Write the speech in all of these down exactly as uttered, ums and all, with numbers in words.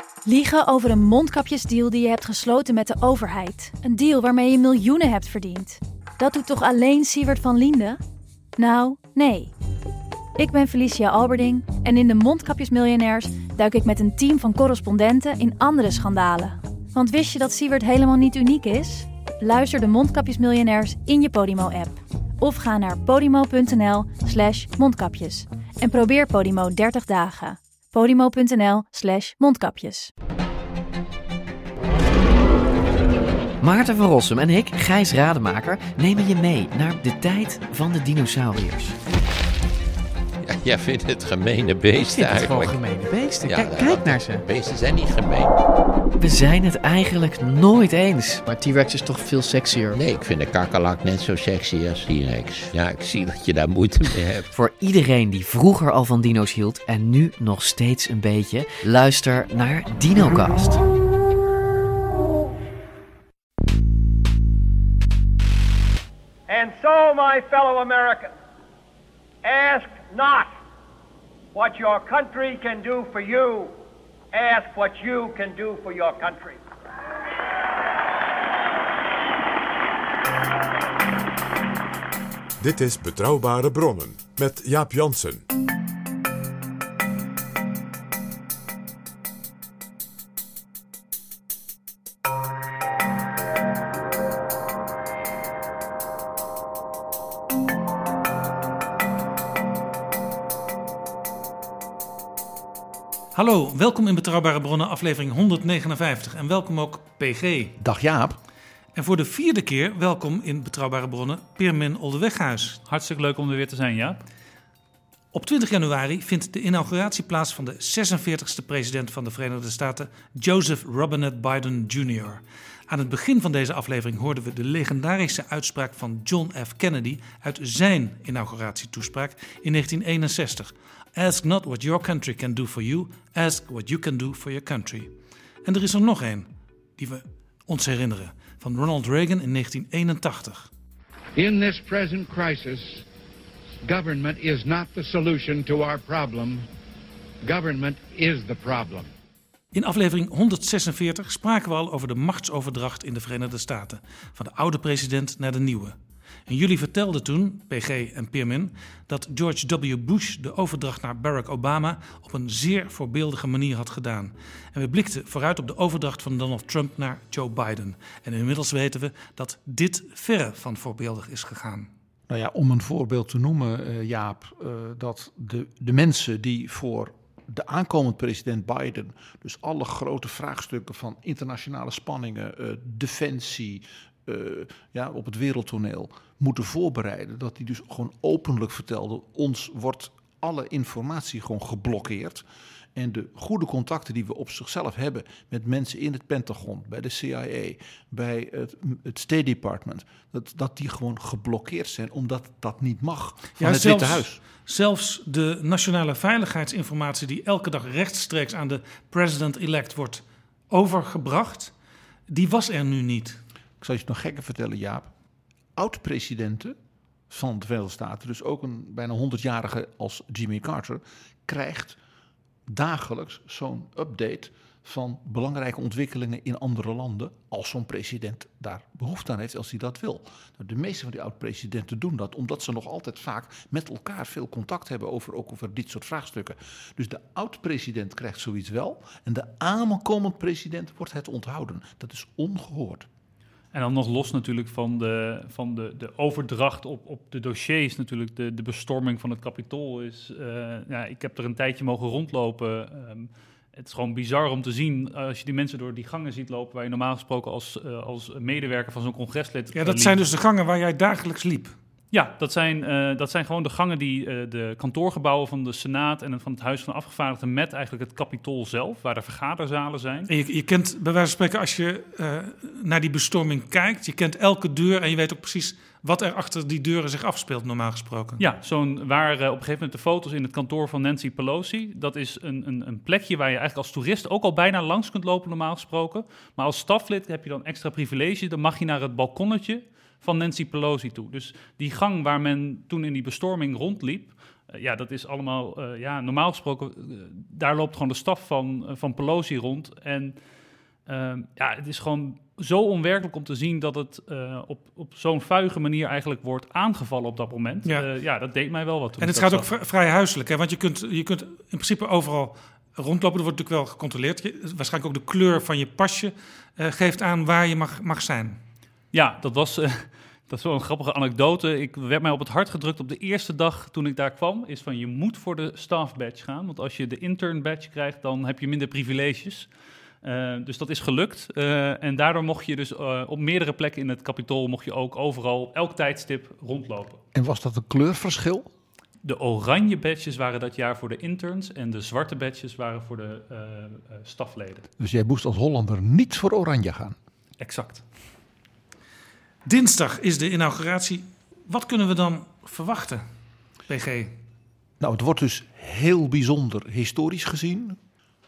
Liegen over een mondkapjesdeal die je hebt gesloten met de overheid. Een deal waarmee je miljoenen hebt verdiend. Dat doet toch alleen Siewert van Liende? Nou, nee. Ik ben Felicia Alberding en in de Mondkapjesmiljonairs duik ik met een team van correspondenten in andere schandalen. Want wist je dat Siewert helemaal niet uniek is? Luister de Mondkapjesmiljonairs in je Podimo-app. Of ga naar podimo.nl slash mondkapjes. En probeer Podimo dertig dagen. Podimo.nl slash mondkapjes. Maarten van Rossum en ik, Gijs Rademaker, nemen je mee naar de tijd van de dinosauriërs. Ja, jij vindt het gemene beesten het eigenlijk. Gewoon gemene beesten. Ja, Kijk, dat- kijk naar ze. Beesten zijn niet gemeen. We zijn het eigenlijk nooit eens. Maar T-Rex is toch veel sexier. Nee, ik vind de kakkelak net zo sexy als T-Rex. Ja, ik zie dat je daar moeite mee hebt. Voor iedereen die vroeger al van dino's hield en nu nog steeds een beetje, luister naar DinoCast. And so, my fellow Americans, ask not what your country can do for you. Ask what you can do for your country. Dit is Betrouwbare Bronnen met Jaap Jansen. Hallo, welkom in Betrouwbare Bronnen, aflevering honderdnegenenvijftig. En welkom ook P G. Dag Jaap. En voor de vierde keer welkom in Betrouwbare Bronnen, Pirmin Oldeweghuis. Hartstikke leuk om er weer te zijn, Jaap. Op twintig januari vindt de inauguratie plaats van de zesenveertigste president van de Verenigde Staten, Joseph Robinette Biden junior Aan het begin van deze aflevering hoorden we de legendarische uitspraak van John F. Kennedy uit zijn inauguratietoespraak in negentien eenenzestig. Ask not what your country can do for you, ask what you can do for your country. En er is er nog één die we ons herinneren, van Ronald Reagan in negentien eenentachtig. In this present crisis, government is not the solution to our problem. Government is the problem. In aflevering honderdzesenveertig spraken we al over de machtsoverdracht in de Verenigde Staten, van de oude president naar de nieuwe. En jullie vertelden toen, P G en Pirmin, dat George W. Bush de overdracht naar Barack Obama op een zeer voorbeeldige manier had gedaan. En we blikten vooruit op de overdracht van Donald Trump naar Joe Biden. En inmiddels weten we dat dit verre van voorbeeldig is gegaan. Nou ja, om een voorbeeld te noemen, uh, Jaap, uh, dat de, de mensen die voor de aankomend president Biden, dus alle grote vraagstukken van internationale spanningen, uh, defensie, uh, ja, op het wereldtoneel moeten voorbereiden, dat die dus gewoon openlijk vertelde, ons wordt alle informatie gewoon geblokkeerd. En de goede contacten die we op zichzelf hebben met mensen in het Pentagon, bij de C I A, bij het, het State Department, dat, dat die gewoon geblokkeerd zijn omdat dat niet mag van Ja, het zelfs, Witte Huis. Zelfs de nationale veiligheidsinformatie die elke dag rechtstreeks aan de president-elect wordt overgebracht, die was er nu niet. Ik zal je het nog gekker vertellen, Jaap. Oud-presidenten van de Verenigde Staten, dus ook een bijna honderdjarige als Jimmy Carter, krijgt dagelijks zo'n update van belangrijke ontwikkelingen in andere landen, als zo'n president daar behoefte aan heeft, als hij dat wil. Nou, de meeste van die oud-presidenten doen dat, omdat ze nog altijd vaak met elkaar veel contact hebben over, ook over dit soort vraagstukken. Dus de oud-president krijgt zoiets wel, en de aankomend president wordt het onthouden. Dat is ongehoord. En dan nog los natuurlijk van de, van de, de overdracht op, op de dossiers, natuurlijk de, de bestorming van het Capitool is. Uh, ja, ik heb er een tijdje mogen rondlopen. Um, het is gewoon bizar om te zien als je die mensen door die gangen ziet lopen, waar je normaal gesproken als, uh, als medewerker van zo'n congreslid. Ja, dat zijn dus de gangen waar jij dagelijks liep. Ja, dat zijn, uh, dat zijn gewoon de gangen die uh, de kantoorgebouwen van de Senaat en van het Huis van Afgevaardigden met eigenlijk het Capitool zelf, waar de vergaderzalen zijn. En je, je kent, bij wijze van spreken, als je uh, naar die bestorming kijkt, je kent elke deur en je weet ook precies wat er achter die deuren zich afspeelt, normaal gesproken. Ja, zo'n waar uh, op een gegeven moment de foto's in het kantoor van Nancy Pelosi. Dat is een, een, een plekje waar je eigenlijk als toerist ook al bijna langs kunt lopen, normaal gesproken. Maar als staflid heb je dan extra privilege. Dan mag je naar het balkonnetje van Nancy Pelosi toe. Dus die gang waar men toen in die bestorming rondliep, Uh, ja, dat is allemaal... Uh, ja, normaal gesproken, uh, daar loopt gewoon de staf van, uh, van Pelosi rond. En uh, ja, het is gewoon zo onwerkelijk om te zien dat het uh, op, op zo'n vuige manier eigenlijk wordt aangevallen op dat moment. Ja, uh, ja dat deed mij wel wat. En het gaat ook v- vrij huiselijk, hè? Want je kunt, je kunt in principe overal rondlopen. Er wordt natuurlijk wel gecontroleerd. Je, waarschijnlijk ook de kleur van je pasje uh, geeft aan waar je mag, mag zijn. Ja, dat was... Uh, Dat is wel een grappige anekdote. Ik werd mij op het hart gedrukt op de eerste dag toen ik daar kwam. Is van je moet voor de staff badge gaan. Want als je de intern badge krijgt, dan heb je minder privileges. Uh, dus dat is gelukt. Uh, en daardoor mocht je dus uh, op meerdere plekken in het Capitool... mocht je ook overal elk tijdstip rondlopen. En was dat een kleurverschil? De oranje badges waren dat jaar voor de interns... en de zwarte badges waren voor de uh, uh, stafleden. Dus jij moest als Hollander niet voor oranje gaan? Exact. Dinsdag is de inauguratie. Wat kunnen we dan verwachten, P G? Nou, het wordt dus heel bijzonder historisch gezien.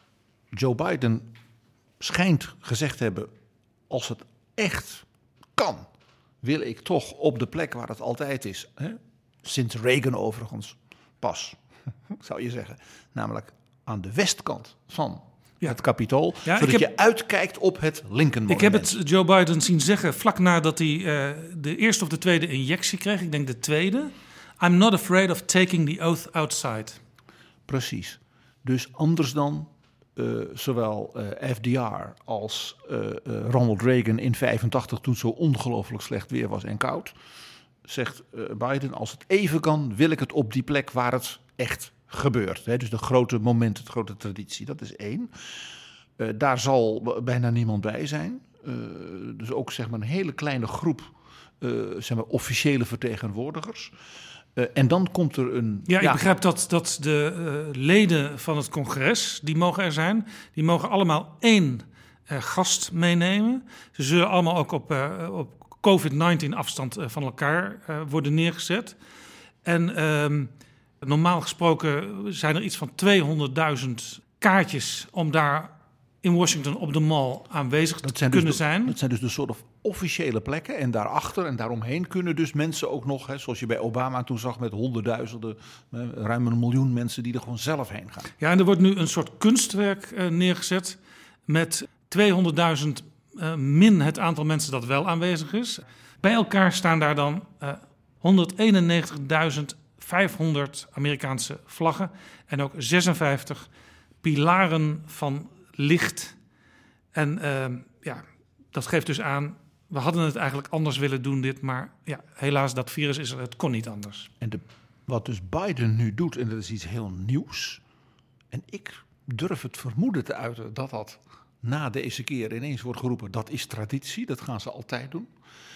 Joe Biden schijnt gezegd te hebben... als het echt kan, wil ik toch op de plek waar het altijd is. Hè? Sinds Reagan overigens pas, zou je zeggen. Namelijk aan de westkant van... Ja. Het Capitool, ja, zodat heb, je uitkijkt op het Lincoln-monument. Ik heb het Joe Biden zien zeggen vlak nadat hij uh, de eerste of de tweede injectie kreeg. Ik denk de tweede. I'm not afraid of taking the oath outside. Precies. Dus anders dan uh, zowel uh, F D R als uh, uh, Ronald Reagan in vijfentachtig... toen het zo ongelooflijk slecht weer was en koud... zegt uh, Biden, als het even kan, wil ik het op die plek waar het echt gebeurt. Hè? Dus de grote moment, de grote traditie, dat is één. Uh, daar zal bijna niemand bij zijn. Uh, dus ook zeg maar een hele kleine groep uh, zeg maar, officiële vertegenwoordigers. Uh, en dan komt er een... Ja, ik ja, begrijp dat, dat de uh, leden van het congres, die mogen er zijn. Die mogen allemaal één uh, gast meenemen. Ze zullen allemaal ook op, uh, op covid negentien afstand uh, van elkaar uh, worden neergezet. En... Uh, Normaal gesproken zijn er iets van tweehonderdduizend kaartjes om daar in Washington op de Mall aanwezig te kunnen dus de, zijn. Dat zijn dus de soort of officiële plekken. En daarachter en daaromheen kunnen dus mensen ook nog... Hè, zoals je bij Obama toen zag met honderdduizenden... ruim een miljoen mensen die er gewoon zelf heen gaan. Ja, en er wordt nu een soort kunstwerk uh, neergezet... met tweehonderdduizend uh, min het aantal mensen dat wel aanwezig is. Bij elkaar staan daar dan uh, honderdeenennegentigduizend vijfhonderd Amerikaanse vlaggen en ook zesenvijftig pilaren van licht. En uh, ja, dat geeft dus aan, we hadden het eigenlijk anders willen doen dit, maar ja, helaas, dat virus is er, het kon niet anders. En de, wat dus Biden nu doet, en dat is iets heel nieuws, en ik durf het vermoeden te uiten dat dat na deze keer ineens wordt geroepen, dat is traditie, dat gaan ze altijd doen.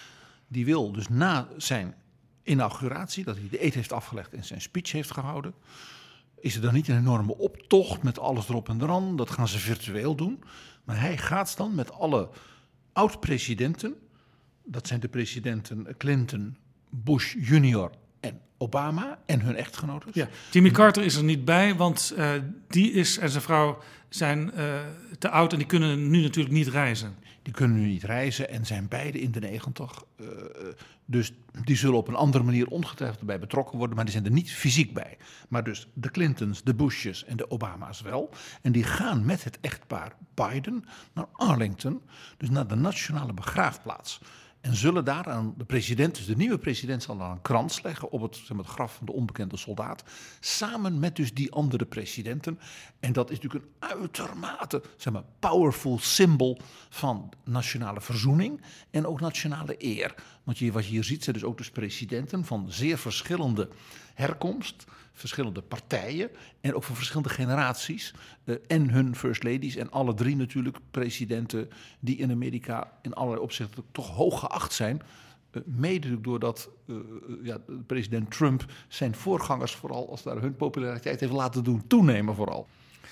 Die wil dus na zijn inauguratie, dat hij de eed heeft afgelegd en zijn speech heeft gehouden, is er dan niet een enorme optocht met alles erop en eraan. Dat gaan ze virtueel doen. Maar hij gaat dan met alle oud-presidenten, dat zijn de presidenten Clinton, Bush junior en Obama en hun echtgenoten. Ja, Jimmy Carter is er niet bij, want uh, die is en zijn vrouw zijn uh, te oud en die kunnen nu natuurlijk niet reizen. Die kunnen nu niet reizen en zijn beide in de negentig. Uh, dus die zullen op een andere manier ongetwijfeld erbij betrokken worden, maar die zijn er niet fysiek bij. Maar dus de Clintons, de Bushes en de Obama's wel. En die gaan met het echtpaar Biden naar Arlington, dus naar de nationale begraafplaats. En zullen daar aan de president, dus de nieuwe president, zal dan een krans leggen op het, zeg maar, het graf van de onbekende soldaat. Samen met dus die andere presidenten. En dat is natuurlijk een uitermate, zeg maar, powerful symbool van nationale verzoening en ook nationale eer. Want je, wat je hier ziet zijn dus ook dus presidenten van zeer verschillende herkomst, verschillende partijen en ook van verschillende generaties. Uh, en hun first ladies en alle drie natuurlijk presidenten die in Amerika in allerlei opzichten toch hoog geacht zijn. Uh, mede doordat uh, ja, president Trump zijn voorgangers vooral als daar hun populariteit heeft laten doen toenemen vooral.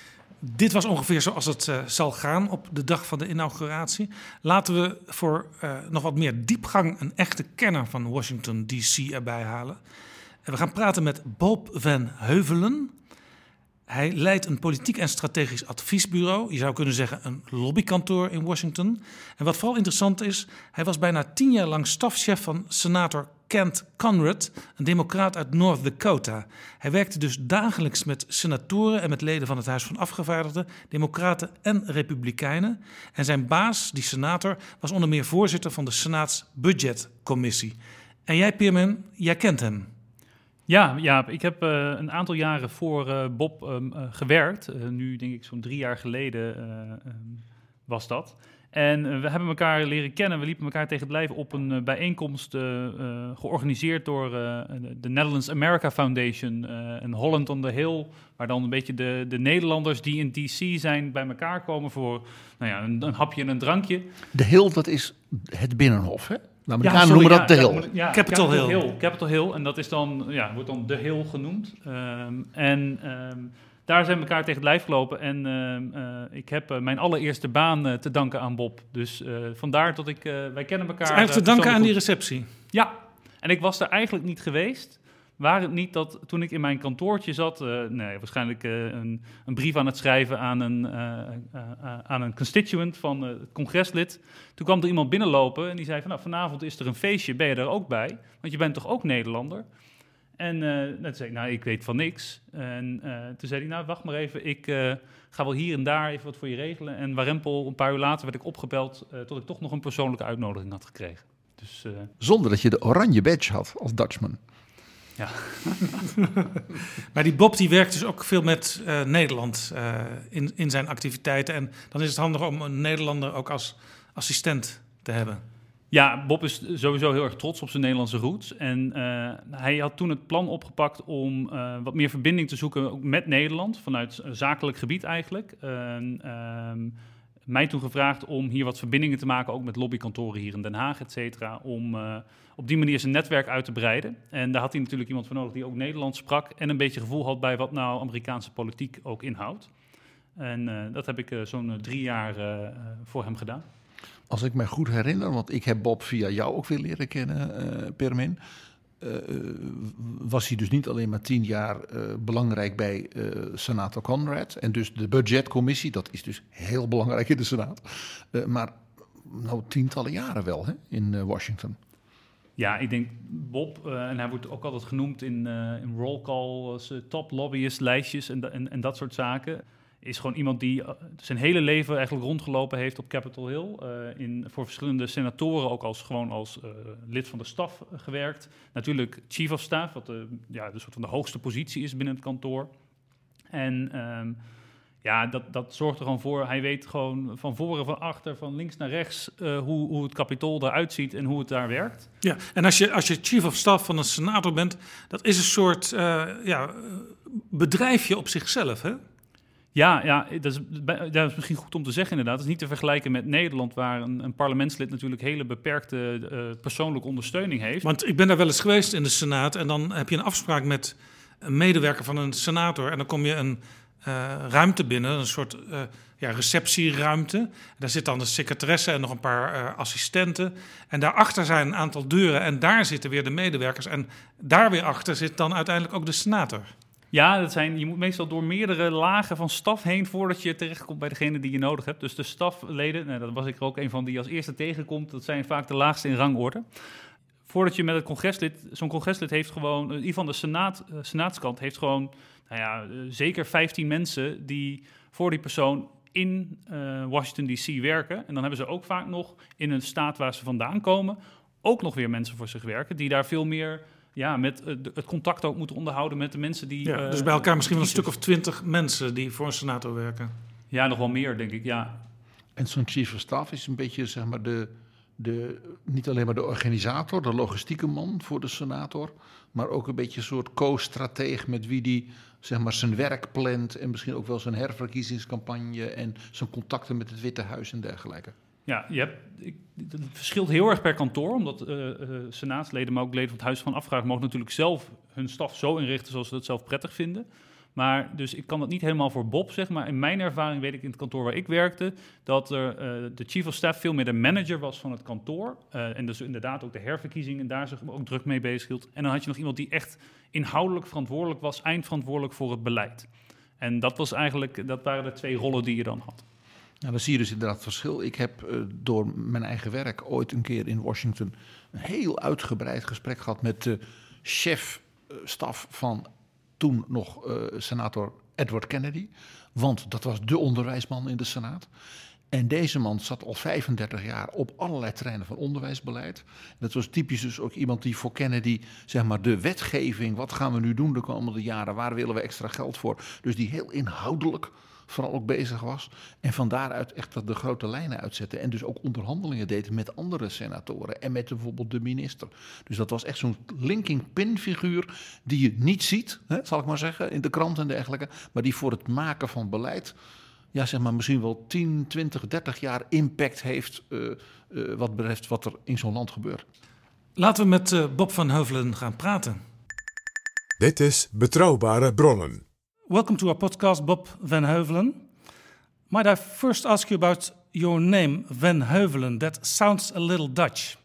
Dit was ongeveer zoals het uh, zal gaan op de dag van de inauguratie. Laten we voor uh, nog wat meer diepgang een echte kenner van Washington D C erbij halen. En we gaan praten met Bob Van Heuvelen. Hij leidt een politiek en strategisch adviesbureau. Je zou kunnen zeggen een lobbykantoor in Washington. En wat vooral interessant is, hij was bijna tien jaar lang stafchef van senator Kent Conrad, een democraat uit North Dakota. Hij werkte dus dagelijks met senatoren en met leden van het Huis van Afgevaardigden, democraten en republikeinen. En zijn baas, die senator, was onder meer voorzitter van de Senaats Budgetcommissie. En jij, Pearman, jij kent hem. Ja, ja, ik heb uh, een aantal jaren voor uh, Bob um, uh, gewerkt. Uh, nu denk ik zo'n drie jaar geleden uh, um, was dat. En uh, we hebben elkaar leren kennen. We liepen elkaar tegen het lijf op een uh, bijeenkomst uh, uh, georganiseerd door uh, de Netherlands America Foundation uh, in Holland on the Hill. Waar dan een beetje de, de Nederlanders die in D C zijn bij elkaar komen voor nou ja, een, een hapje en een drankje. De Hill, dat is het Binnenhof, hè? De Amerikanen ja, sorry, noemen dat ja, de Hill. Ja, ja, Capitol, Capitol Hill. Hill. Capitol Hill. En dat is dan, ja, wordt dan de Hill genoemd. Um, en um, daar zijn we elkaar tegen het lijf gelopen. En uh, uh, ik heb uh, mijn allereerste baan uh, te danken aan Bob. Dus uh, vandaar dat ik, uh, wij kennen elkaar. Het is eigenlijk uh, te danken aan goed. die receptie. Ja, en ik was er eigenlijk niet geweest. Waar het niet dat toen ik in mijn kantoortje zat, uh, nee, waarschijnlijk uh, een, een brief aan het schrijven aan een, uh, uh, uh, aan een constituent van uh, het congreslid. Toen kwam er iemand binnenlopen en die zei van nou, vanavond is er een feestje, ben je daar ook bij? Want je bent toch ook Nederlander? En uh, toen zei ik, nou, ik weet van niks. En uh, toen zei hij, nou, wacht maar even, ik uh, ga wel hier en daar even wat voor je regelen. En warempel, een paar uur later werd ik opgebeld uh, tot ik toch nog een persoonlijke uitnodiging had gekregen. Dus, uh, Zonder dat je de oranje badge had als Dutchman. Ja. Maar die Bob die werkt dus ook veel met uh, Nederland uh, in, in zijn activiteiten. En dan is het handig om een Nederlander ook als assistent te hebben. Ja, Bob is sowieso heel erg trots op zijn Nederlandse roots. En uh, hij had toen het plan opgepakt om uh, wat meer verbinding te zoeken ook met Nederland. Vanuit zakelijk gebied eigenlijk. Uh, uh, mij toen gevraagd om hier wat verbindingen te maken, ook met lobbykantoren hier in Den Haag, et cetera, om uh, op die manier zijn netwerk uit te breiden. En daar had hij natuurlijk iemand voor nodig die ook Nederlands sprak en een beetje gevoel had bij wat nou Amerikaanse politiek ook inhoudt. En uh, dat heb ik uh, zo'n uh, drie jaar uh, voor hem gedaan. Als ik me goed herinner, want ik heb Bob via jou ook weer leren kennen, uh, Permin. Uh, was hij dus niet alleen maar tien jaar uh, belangrijk bij uh, senator Conrad. En dus de budgetcommissie, dat is dus heel belangrijk in de Senaat. Uh, maar nou tientallen jaren wel, hè, in uh, Washington. Ja, ik denk Bob, uh, en hij wordt ook altijd genoemd in, uh, in roll call als uh, top lobbyist lijstjes en, en, en dat soort zaken. Is gewoon iemand die uh, zijn hele leven eigenlijk rondgelopen heeft op Capitol Hill. Uh, in, voor verschillende senatoren ook als, gewoon als uh, lid van de staf uh, gewerkt. Natuurlijk chief of staff, wat uh, ja, de soort van de hoogste positie is binnen het kantoor. En um, ja, dat, dat zorgt er gewoon voor. Hij weet gewoon van voren, van achter, van links naar rechts uh, hoe, hoe het Capitool eruit ziet en hoe het daar werkt. Ja, en als je, als je chief of staff van een senator bent, dat is een soort uh, ja, bedrijfje op zichzelf, hè? Ja, ja dat, is, dat is misschien goed om te zeggen inderdaad. Het is niet te vergelijken met Nederland, waar een, een parlementslid natuurlijk hele beperkte uh, persoonlijke ondersteuning heeft. Want ik ben daar wel eens geweest in de Senaat en dan heb je een afspraak met een medewerker van een senator en dan kom je een uh, ruimte binnen, een soort uh, ja, receptieruimte. Daar zit dan de secretaresse en nog een paar uh, assistenten. En daarachter zijn een aantal deuren en daar zitten weer de medewerkers. En daar weer achter zit dan uiteindelijk ook de senator. Ja, dat zijn, je moet meestal door meerdere lagen van staf heen voordat je terechtkomt bij degene die je nodig hebt. Dus de stafleden, nou, dat was ik er ook een van die als eerste tegenkomt, dat zijn vaak de laagste in rangorde. Voordat je met het congreslid, zo'n congreslid heeft gewoon, in ieder geval de senaat, uh, senaatskant heeft gewoon, nou ja, uh, zeker vijftien mensen die voor die persoon in uh, Washington D C werken. En dan hebben ze ook vaak nog in een staat waar ze vandaan komen, ook nog weer mensen voor zich werken die daar veel meer... Ja, met uh, het contact ook moeten onderhouden met de mensen die... Ja, uh, dus bij elkaar misschien wel een stuk of twintig mensen die voor een senator werken. Ja, nog wel meer, denk ik, ja. En zo'n chief of staff is een beetje, zeg maar, de, de, niet alleen maar de organisator, de logistieke man voor de senator, maar ook een beetje een soort co-strateeg met wie die, zeg maar, zijn werk plant en misschien ook wel zijn herverkiezingscampagne en zijn contacten met het Witte Huis en dergelijke. Ja, je hebt, ik, het verschilt heel erg per kantoor, omdat uh, uh, senaatsleden, maar ook leden van het Huis van Afgevaardigden mogen natuurlijk zelf hun staf zo inrichten zoals ze dat zelf prettig vinden. Maar dus ik kan dat niet helemaal voor Bob zeggen, maar in mijn ervaring weet ik in het kantoor waar ik werkte, dat er, uh, de chief of staff veel meer de manager was van het kantoor. Uh, en dus inderdaad ook de herverkiezingen daar zich ook druk mee bezig hield. En dan had je nog iemand die echt inhoudelijk verantwoordelijk was, eindverantwoordelijk voor het beleid. En dat, was eigenlijk, dat waren de twee rollen die je dan had. Nou, dan zie je dus inderdaad het verschil. Ik heb uh, door mijn eigen werk ooit een keer in Washington een heel uitgebreid gesprek gehad met de chef-staf van toen nog uh, senator Edward Kennedy. Want dat was de onderwijsman in de Senaat. En deze man zat al vijfendertig jaar op allerlei terreinen van onderwijsbeleid. En dat was typisch dus ook iemand die voor Kennedy, zeg maar, de wetgeving, wat gaan we nu doen de komende jaren, waar willen we extra geld voor? Dus die heel inhoudelijk vooral ook bezig was. En van daaruit echt de grote lijnen uitzette. En dus ook onderhandelingen deed met andere senatoren en met bijvoorbeeld de minister. Dus dat was echt zo'n linking pin figuur die je niet ziet, hè, zal ik maar zeggen, in de krant en dergelijke. Maar die voor het maken van beleid, ja, zeg maar misschien wel tien, twintig, dertig jaar impact heeft uh, uh, wat betreft wat er in zo'n land gebeurt. Laten we met uh, Bob van Heuvelen gaan praten. Dit is Betrouwbare Bronnen. Welcome to our podcast, Bob van Heuvelen. Might I first ask you about your name, Van Heuvelen? That sounds a little Dutch.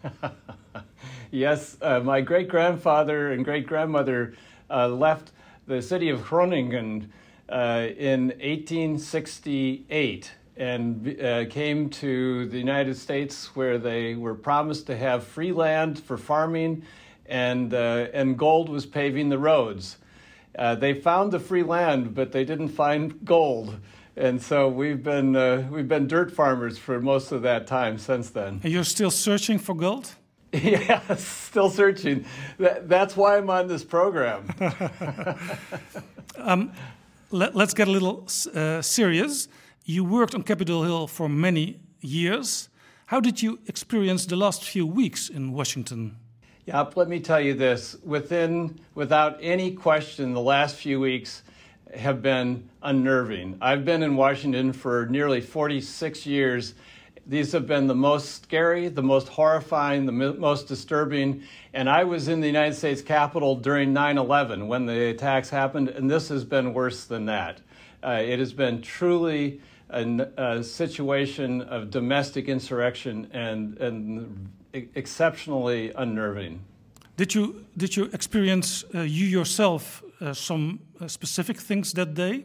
Yes, uh, my great-grandfather and great-grandmother uh, left the city of Groningen uh, in eighteen sixty-eight and uh, came to the United States, where they were promised to have free land for farming, and uh, and gold was paving the roads. Uh, they found the free land, but they didn't find gold, and so we've been uh, we've been dirt farmers for most of that time since then. And you're still searching for gold? Yes, still searching. That, that's why I'm on this program. um, let, let's get a little uh, serious. You worked on Capitol Hill for many years. How did you experience the last few weeks in Washington? Yeah, let me tell you this. Within, without any question, the last few weeks have been unnerving. I've been in Washington for nearly forty-six years. These have been the most scary, the most horrifying, the most disturbing. And I was in the United States Capitol during nine eleven when the attacks happened, and this has been worse than that. Uh, it has been truly a, a situation of domestic insurrection and, and exceptionally unnerving. Did you did you experience uh, you yourself uh, some uh, specific things that day?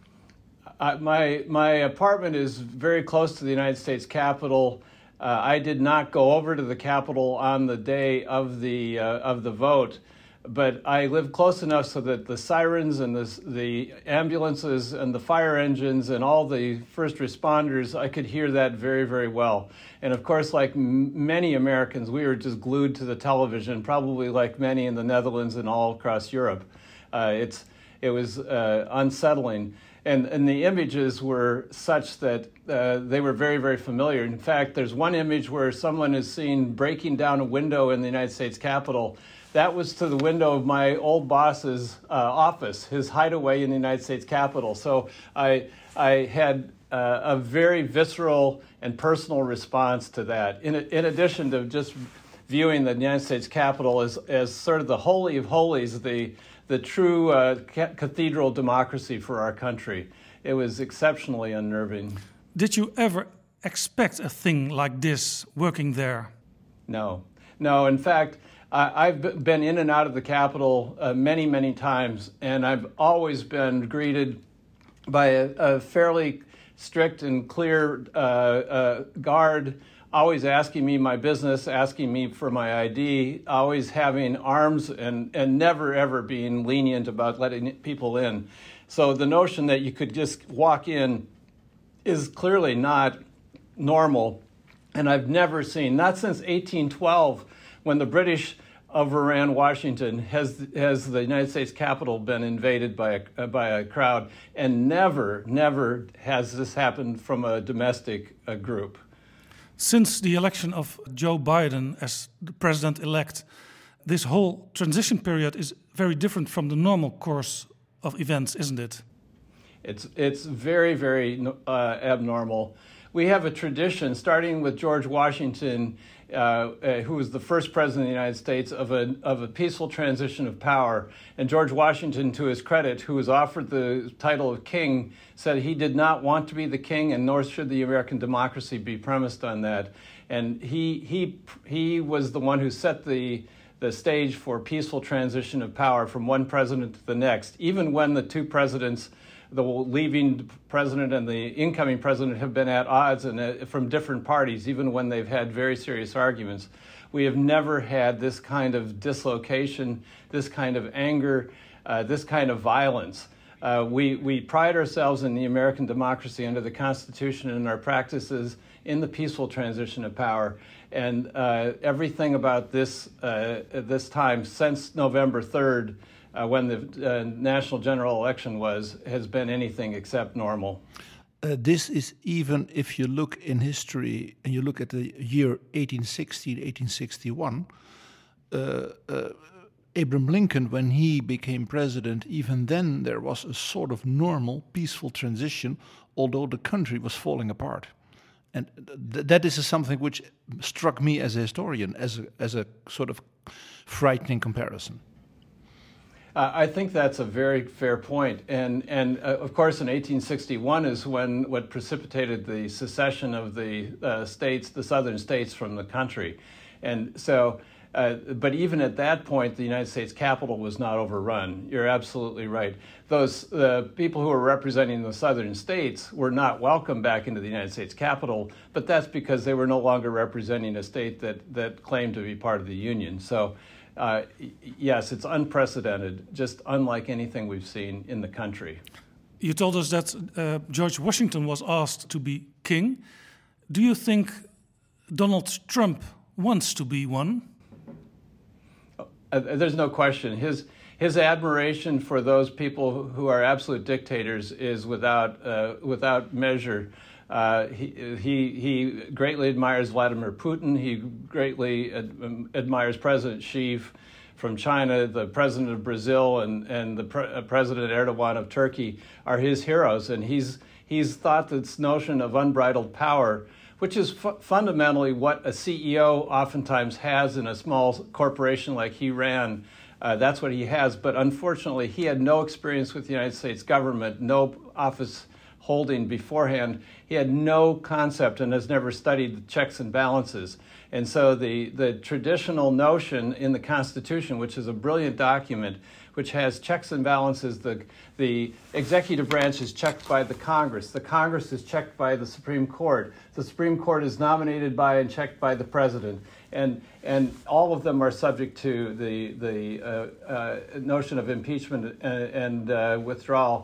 Uh, my my apartment is very close to the United States Capitol. Uh, I did not go over to the Capitol on the day of the uh, of the vote, but I live close enough so that the sirens and the the ambulances and the fire engines and all the first responders, I could hear that very, very well. And of course, like m- many Americans, we were just glued to the television, probably like many in the Netherlands and all across Europe. Uh, it's it was uh, unsettling. And, and the images were such that uh, they were very, very familiar. In fact, there's one image where someone is seen breaking down a window in the United States Capitol. That was to the window of my old boss's uh, office, his hideaway in the United States Capitol. So I, I had uh, a very visceral and personal response to that, in, in addition to just viewing the United States Capitol as, as sort of the holy of holies, the the true uh, ca- cathedral democracy for our country. It was exceptionally unnerving. Did you ever expect a thing like this working there? No. No, in fact, I, I've been in and out of the Capitol uh, many, many times, and I've always been greeted by a, a fairly strict and clear uh, uh, guard, always asking me my business, asking me for my I D, always having arms and, and never, ever being lenient about letting people in. So the notion that you could just walk in is clearly not normal. And I've never seen, not since eighteen twelve, when the British overran Washington, has has the United States Capitol been invaded by a, uh, by a crowd. And never, never has this happened from a domestic uh, group. Since the election of Joe Biden as the president-elect, this whole transition period is very different from the normal course of events, isn't it? It's it's very, very uh, abnormal. We have a tradition, starting with George Washington, uh, uh, who was the first president of the United States, of a of a peaceful transition of power. And George Washington, to his credit, who was offered the title of king, said he did not want to be the king, and nor should the American democracy be premised on that. And he he he was the one who set the the stage for peaceful transition of power from one president to the next, even when the two presidents the leaving president and the incoming president have been at odds and uh, from different parties, even when they've had very serious arguments. We have never had this kind of dislocation, this kind of anger, uh, this kind of violence. Uh, we, we pride ourselves in the American democracy under the Constitution and our practices in the peaceful transition of power. And uh, everything about this, uh, this time since November third, uh, when the uh, national general election was, has been anything except normal. Uh, this is even if you look in history and you look at the year eighteen sixty, eighteen sixty-one, uh, uh, Abraham Lincoln, when he became president, even then there was a sort of normal, peaceful transition, although the country was falling apart. And th- that is something which struck me as a historian, as a, as a sort of frightening comparison. Uh, I think that's a very fair point. And, and uh, of course, in eighteen sixty-one is when what precipitated the secession of the uh, states, the southern states from the country. And so, uh, but even at that point, the United States Capitol was not overrun. You're absolutely right. Those uh, people who were representing the southern states were not welcome back into the United States Capitol, but that's because they were no longer representing a state that, that claimed to be part of the Union. So, Uh, yes, it's unprecedented, just unlike anything we've seen in the country. You told us that uh, George Washington was asked to be king. Do you think Donald Trump wants to be one? Uh, there's no question. His his admiration for those people who are absolute dictators is without uh, without measure. Uh, he, he he greatly admires Vladimir Putin. He greatly ad, um, admires President Xi from China, the president of Brazil, and and the pre- uh, President Erdogan of Turkey are his heroes. And he's he's thought this notion of unbridled power, which is fu- fundamentally what a C E O oftentimes has in a small corporation like he ran. Uh, that's what he has. But unfortunately, he had no experience with the United States government, no office holding beforehand. He had no concept and has never studied the checks and balances. And so the, the traditional notion in the Constitution, which is a brilliant document, which has checks and balances, the, the executive branch is checked by the Congress. The Congress is checked by the Supreme Court. The Supreme Court is nominated by and checked by the President. And, and all of them are subject to the, the uh, uh, notion of impeachment and, and uh, withdrawal.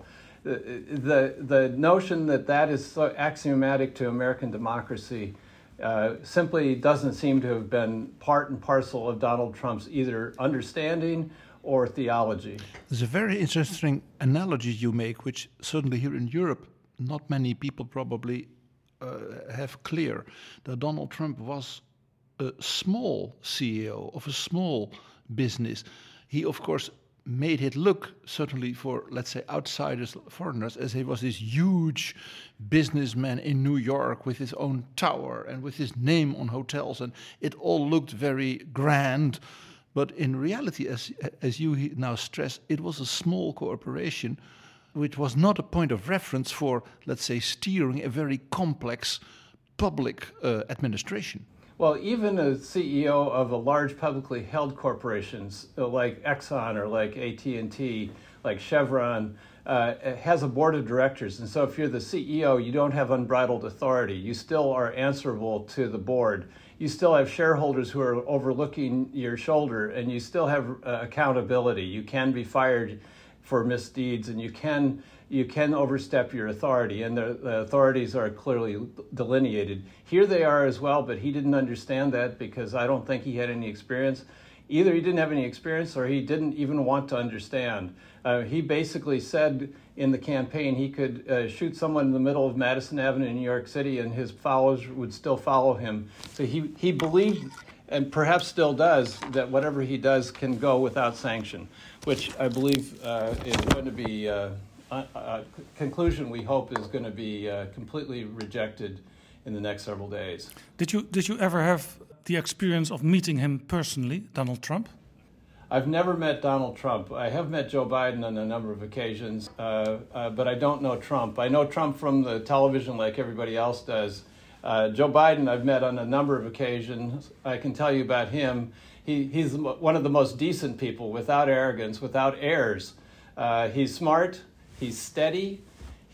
The, the notion that that is so axiomatic to American democracy uh, simply doesn't seem to have been part and parcel of Donald Trump's either understanding or theology. There's a very interesting analogy you make, which certainly here in Europe, not many people probably uh, have clear, that Donald Trump was a small C E O of a small business. He, of course, made it look, certainly for, let's say, outsiders, foreigners, as he was this huge businessman in New York with his own tower and with his name on hotels, and it all looked very grand. But in reality, as, as you now stress, it was a small corporation which was not a point of reference for, let's say, steering a very complex public uh, administration. Well, even a C E O of a large publicly held corporations like Exxon or like A T and T, like Chevron, uh, has a board of directors. And so if you're the C E O, you don't have unbridled authority. You still are answerable to the board. You still have shareholders who are overlooking your shoulder, and you still have uh, accountability. You can be fired for misdeeds, and you can you can overstep your authority, and the, the authorities are clearly delineated. Here they are as well, but he didn't understand that because I don't think he had any experience. Either he didn't have any experience or he didn't even want to understand. Uh, he basically said in the campaign he could uh, shoot someone in the middle of Madison Avenue in New York City and his followers would still follow him. So he, he believed, and perhaps still does, that whatever he does can go without sanction, which I believe uh, is going to be uh, a, a conclusion we hope is going to be uh, completely rejected in the next several days. Did you did you ever have the experience of meeting him personally, Donald Trump? I've never met Donald Trump. I have met Joe Biden on a number of occasions, uh, uh, but I don't know Trump. I know Trump from the television like everybody else does. Uh, Joe Biden I've met on a number of occasions. I can tell you about him. He, he's one of the most decent people, without arrogance, without airs. Uh, he's smart, he's steady,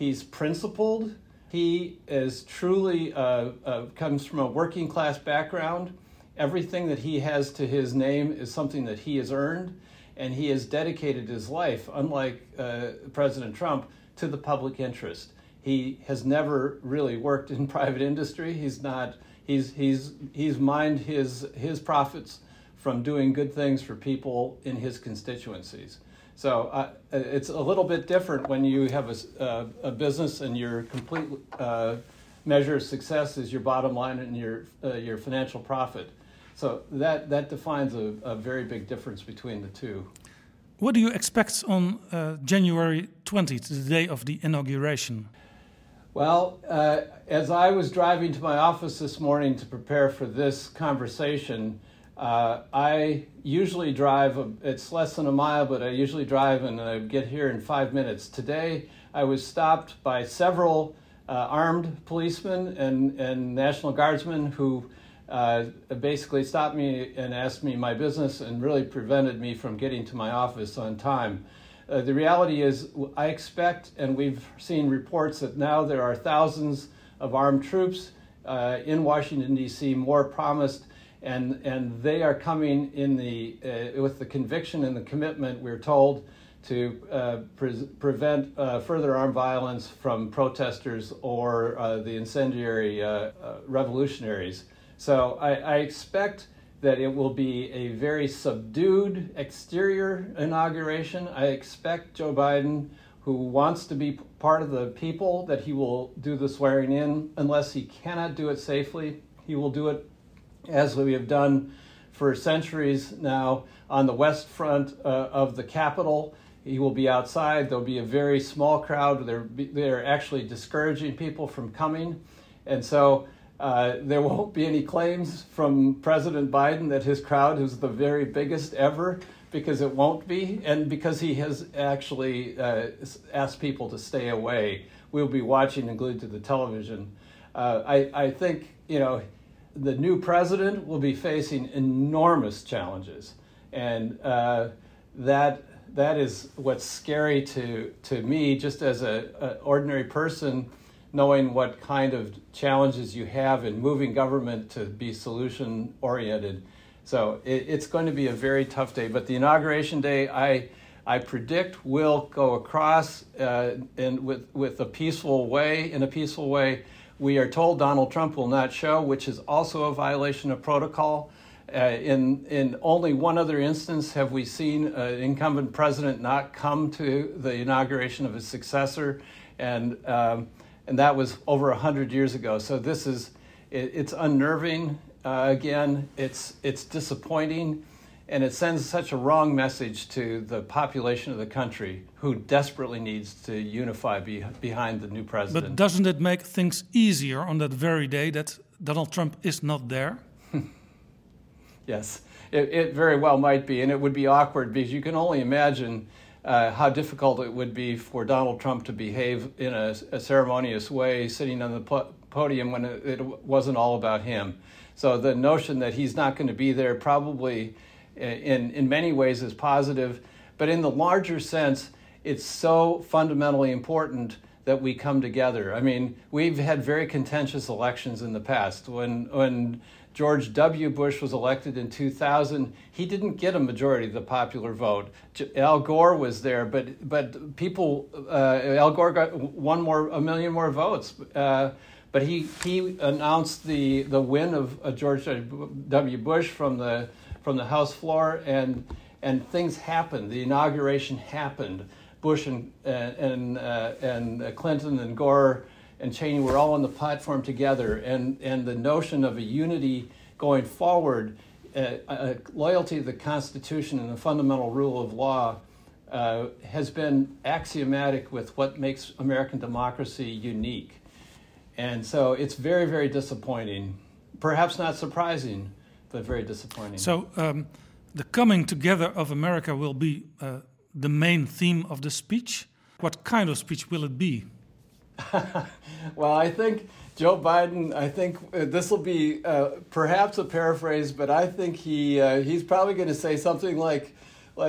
He's principled. He is truly uh, uh, comes from a working class background. Everything that he has to his name is something that he has earned, and he has dedicated his life, unlike uh, President Trump, to the public interest. He has never really worked in private industry. He's not. He's he's he's mined his his profits from doing good things for people in his constituencies. So uh, it's a little bit different when you have a, uh, a business and your complete uh, measure of success is your bottom line and your uh, your financial profit. So that that defines a, a very big difference between the two. What do you expect on uh, January twentieth, the day of the inauguration? Well, uh, as I was driving to my office this morning to prepare for this conversation, uh, I usually drive, a, it's less than a mile, but I usually drive and I get here in five minutes. Today, I was stopped by several uh, armed policemen and, and National Guardsmen who uh, basically stopped me and asked me my business and really prevented me from getting to my office on time. Uh, the reality is, I expect, and we've seen reports that now there are thousands of armed troops uh, in Washington, D C, more promised, and, and they are coming in the uh, with the conviction and the commitment, we're told, to uh, pre- prevent uh, further armed violence from protesters or uh, the incendiary uh, uh, revolutionaries. So I, I expect that it will be a very subdued exterior inauguration. I expect Joe Biden, who wants to be part of the people, that he will do the swearing in. Unless he cannot do it safely, he will do it as we have done for centuries now on the west front uh, of the Capitol. He will be outside. There'll be a very small crowd. They're, they're actually discouraging people from coming. And so Uh, there won't be any claims from President Biden that his crowd is the very biggest ever, because it won't be, and because he has actually uh, asked people to stay away. We'll be watching and glued to the television. Uh, I, I think, you know, the new president will be facing enormous challenges, and uh, that that is what's scary to to me, just as a, a ordinary person, knowing what kind of challenges you have in moving government to be solution-oriented. So it, it's going to be a very tough day. But the inauguration day, I I predict, will go across uh, and with, with a peaceful way, in a peaceful way. We are told Donald Trump will not show, which is also a violation of protocol. Uh, in, in only one other instance have we seen an incumbent president not come to the inauguration of his successor. And um, And that was over a hundred years ago. So this is, it, it's unnerving. Uh, again, it's it's disappointing, and it sends such a wrong message to the population of the country, who desperately needs to unify be, behind the new president. But doesn't it make things easier on that very day that Donald Trump is not there? Yes, it, it very well might be, and it would be awkward because you can only imagine Uh, how difficult it would be for Donald Trump to behave in a, a ceremonious way, sitting on the po- podium when it, it wasn't all about him. So the notion that he's not going to be there probably in, in many ways is positive, but in the larger sense, it's so fundamentally important that we come together. I mean, we've had very contentious elections in the past. When when George W. Bush was elected in two thousand, he didn't get a majority of the popular vote. Al Gore was there, but but people, uh, Al Gore got one more, a million more votes. Uh, but he he announced the, the win of uh, George W. Bush from the from the House floor, and and things happened. The inauguration happened. Bush and and uh, and Clinton and Gore and Cheney were all on the platform together, and, and the notion of a unity going forward, uh, a loyalty to the Constitution and the fundamental rule of law uh, has been axiomatic with what makes American democracy unique. And so it's very, very disappointing. Perhaps not surprising, but very disappointing. So um, the coming together of America will be uh, the main theme of the speech. What kind of speech will it be? Well, I think Joe Biden, I think uh, this will be uh, perhaps a paraphrase, but I think he uh, he's probably going to say something like, like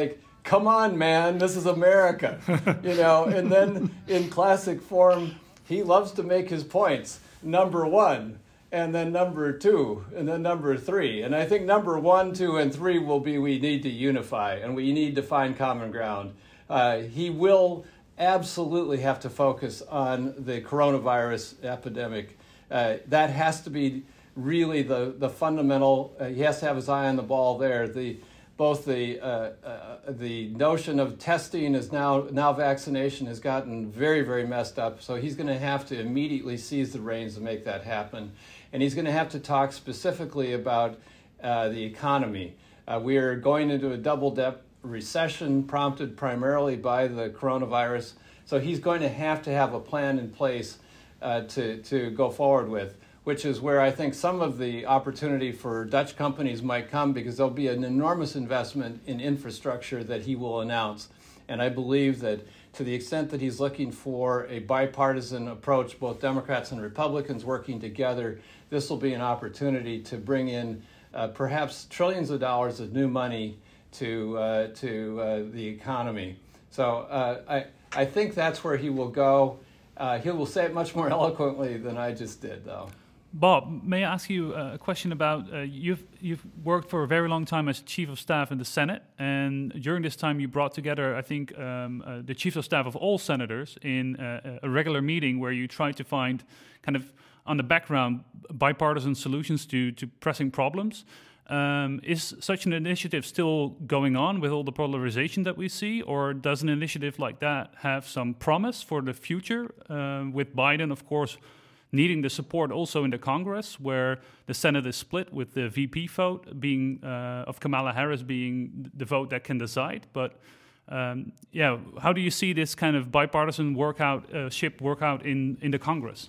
come on, man, this is America, you know. And then in classic form, he loves to make his points. Number one, and then number two, and then number three. And I think number one, two, and three will be we need to unify and we need to find common ground. Uh, he will absolutely have to focus on the coronavirus epidemic. Uh, that has to be really the, the fundamental, uh, he has to have his eye on the ball there. The Both the uh, uh, the notion of testing is now, now vaccination has gotten very, very messed up. So he's going to have to immediately seize the reins to make that happen. And he's going to have to talk specifically about uh, the economy. Uh, we are going into a double-dip recession prompted primarily by the coronavirus. So he's going to have to have a plan in place uh, to, to go forward with, which is where I think some of the opportunity for Dutch companies might come, because there'll be an enormous investment in infrastructure that he will announce. And I believe that to the extent that he's looking for a bipartisan approach, both Democrats and Republicans working together, this will be an opportunity to bring in uh, perhaps trillions of dollars of new money to uh, to uh, the economy. So uh, I, I think that's where he will go. Uh, he will say it much more eloquently than I just did, though. Bob, may I ask you a question about, uh, you've you've worked for a very long time as Chief of Staff in the Senate, and during this time you brought together, I think, um, uh, the Chiefs of Staff of all senators in uh, a regular meeting where you tried to find kind of on the background bipartisan solutions to, to pressing problems. Um, is such an initiative still going on with all the polarization that we see, or does an initiative like that have some promise for the future, uh, with Biden, of course, needing the support also in the Congress, where the Senate is split, with the V P vote being uh, of Kamala Harris being the vote that can decide. But um, yeah, how do you see this kind of bipartisan workout uh, ship workout in, in the Congress?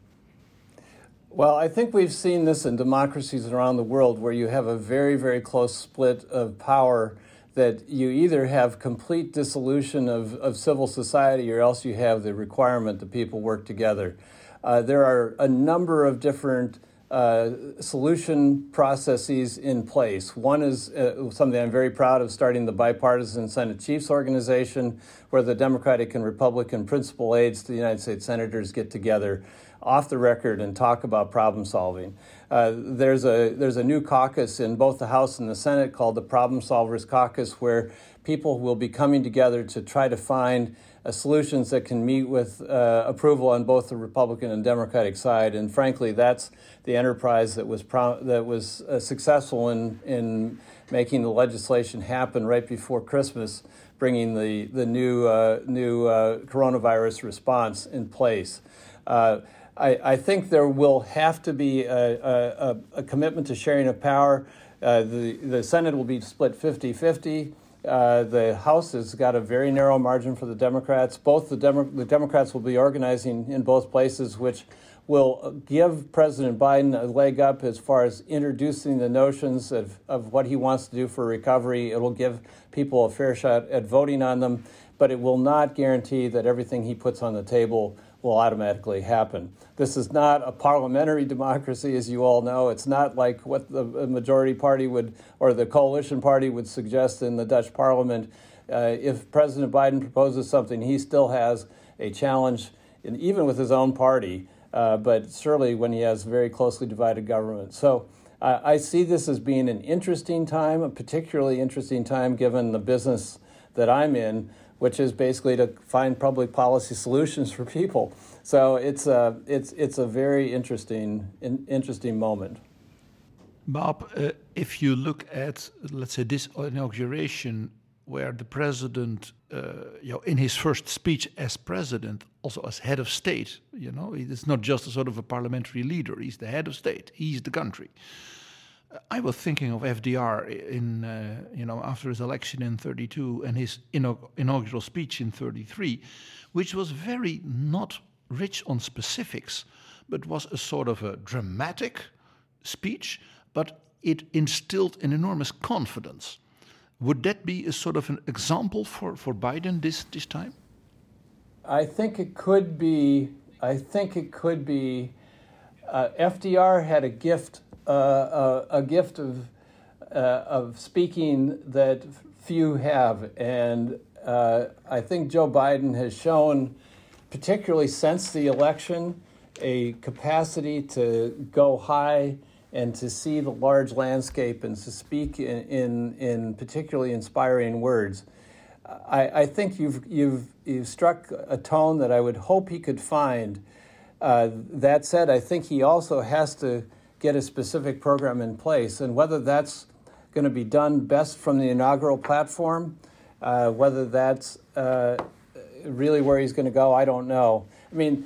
Well, I think we've seen this in democracies around the world where you have a very, very close split of power, that you either have complete dissolution of, of civil society, or else you have the requirement that people work together. Uh, there are a number of different uh, solution processes in place. One is uh, something I'm very proud of, starting the Bipartisan Senate Chiefs Organization, where the Democratic and Republican principal aides to the United States senators get together off the record and talk about problem solving. Uh, there's a there's a new caucus in both the House and the Senate called the Problem Solvers Caucus, where people will be coming together to try to find uh, solutions that can meet with uh, approval on both the Republican and Democratic side. And frankly, that's the enterprise that was pro- that was uh, successful in in making the legislation happen right before Christmas, bringing the the new uh, new uh, coronavirus response in place. Uh, I, I think there will have to be a, a, a commitment to sharing of power. Uh, the, the Senate will be split fifty-fifty. Uh, the House has got a very narrow margin for the Democrats. Both the, Demo- the Democrats will be organizing in both places, which will give President Biden a leg up as far as introducing the notions of, of what he wants to do for recovery. It will give people a fair shot at voting on them, but it will not guarantee that everything he puts on the table will automatically happen. This is not a parliamentary democracy, as you all know. It's not like what the majority party would, or the coalition party would suggest in the Dutch parliament. Uh, if President Biden proposes something, he still has a challenge, in, even with his own party, uh, but certainly when he has very closely divided government. So uh, I see this as being an interesting time, a particularly interesting time given the business that I'm in, which is basically to find public policy solutions for people. So it's a it's it's a very interesting in, interesting moment. Bob, uh, if you look at, let's say, this inauguration, where the president, uh, you know, in his first speech as president, also as head of state, you know, it's not just a sort of a parliamentary leader. He's the head of state. He's the country. I was thinking of F D R in, uh, you know, after his election in thirty-two and his inaug- inaugural speech in thirty-three, which was very not rich on specifics, but was a sort of a dramatic speech, but it instilled an enormous confidence. Would that be a sort of an example for, for Biden this, this time? I think it could be. I think it could be. Uh, F D R had a gift. Uh, a, a gift of uh, of speaking that few have. And uh, I think Joe Biden has shown, particularly since the election, a capacity to go high and to see the large landscape and to speak in, in, in particularly inspiring words. I, I think you've, you've, you've struck a tone that I would hope he could find. Uh, that said, I think he also has to get a specific program in place, and whether that's going to be done best from the inaugural platform, uh, whether that's uh, really where he's going to go, I don't know. I mean,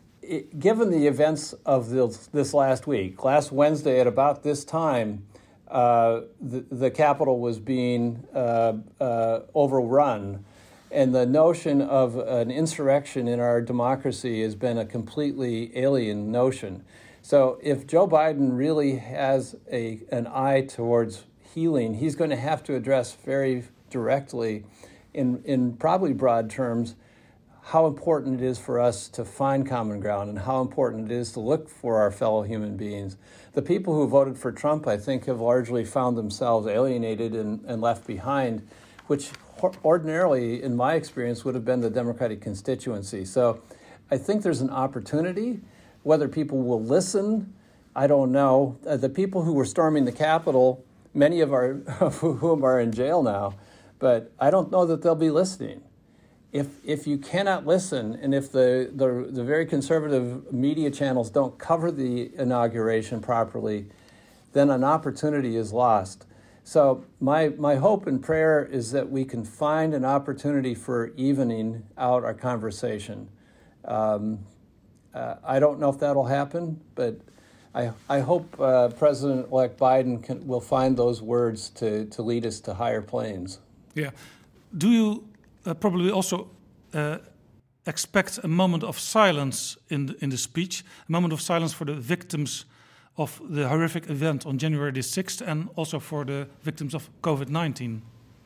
it, given the events of this, this last week, last Wednesday at about this time, uh, the, the Capitol was being uh, uh, overrun. And the notion of an insurrection in our democracy has been a completely alien notion. So if Joe Biden really has a an eye towards healing, he's going to have to address very directly, in, in probably broad terms, how important it is for us to find common ground and how important it is to look for our fellow human beings. The people who voted for Trump, I think, have largely found themselves alienated and, and left behind, which ordinarily, in my experience, would have been the Democratic constituency. So I think there's an opportunity. Whether people will listen, I don't know. Uh, the people who were storming the Capitol, many of, our, of whom are in jail now, but I don't know that they'll be listening. If if you cannot listen, and if the, the, the very conservative media channels don't cover the inauguration properly, then an opportunity is lost. So my, my hope and prayer is that we can find an opportunity for evening out our conversation. Um, uh, I don't know if that'll happen, but I, I hope uh, President-elect Biden can, will find those words to, to lead us to higher planes. Yeah. Do you uh, probably also uh, expect a moment of silence in the, in the speech, a moment of silence for the victims of the horrific event on January the sixth, and also for the victims of COVID nineteen?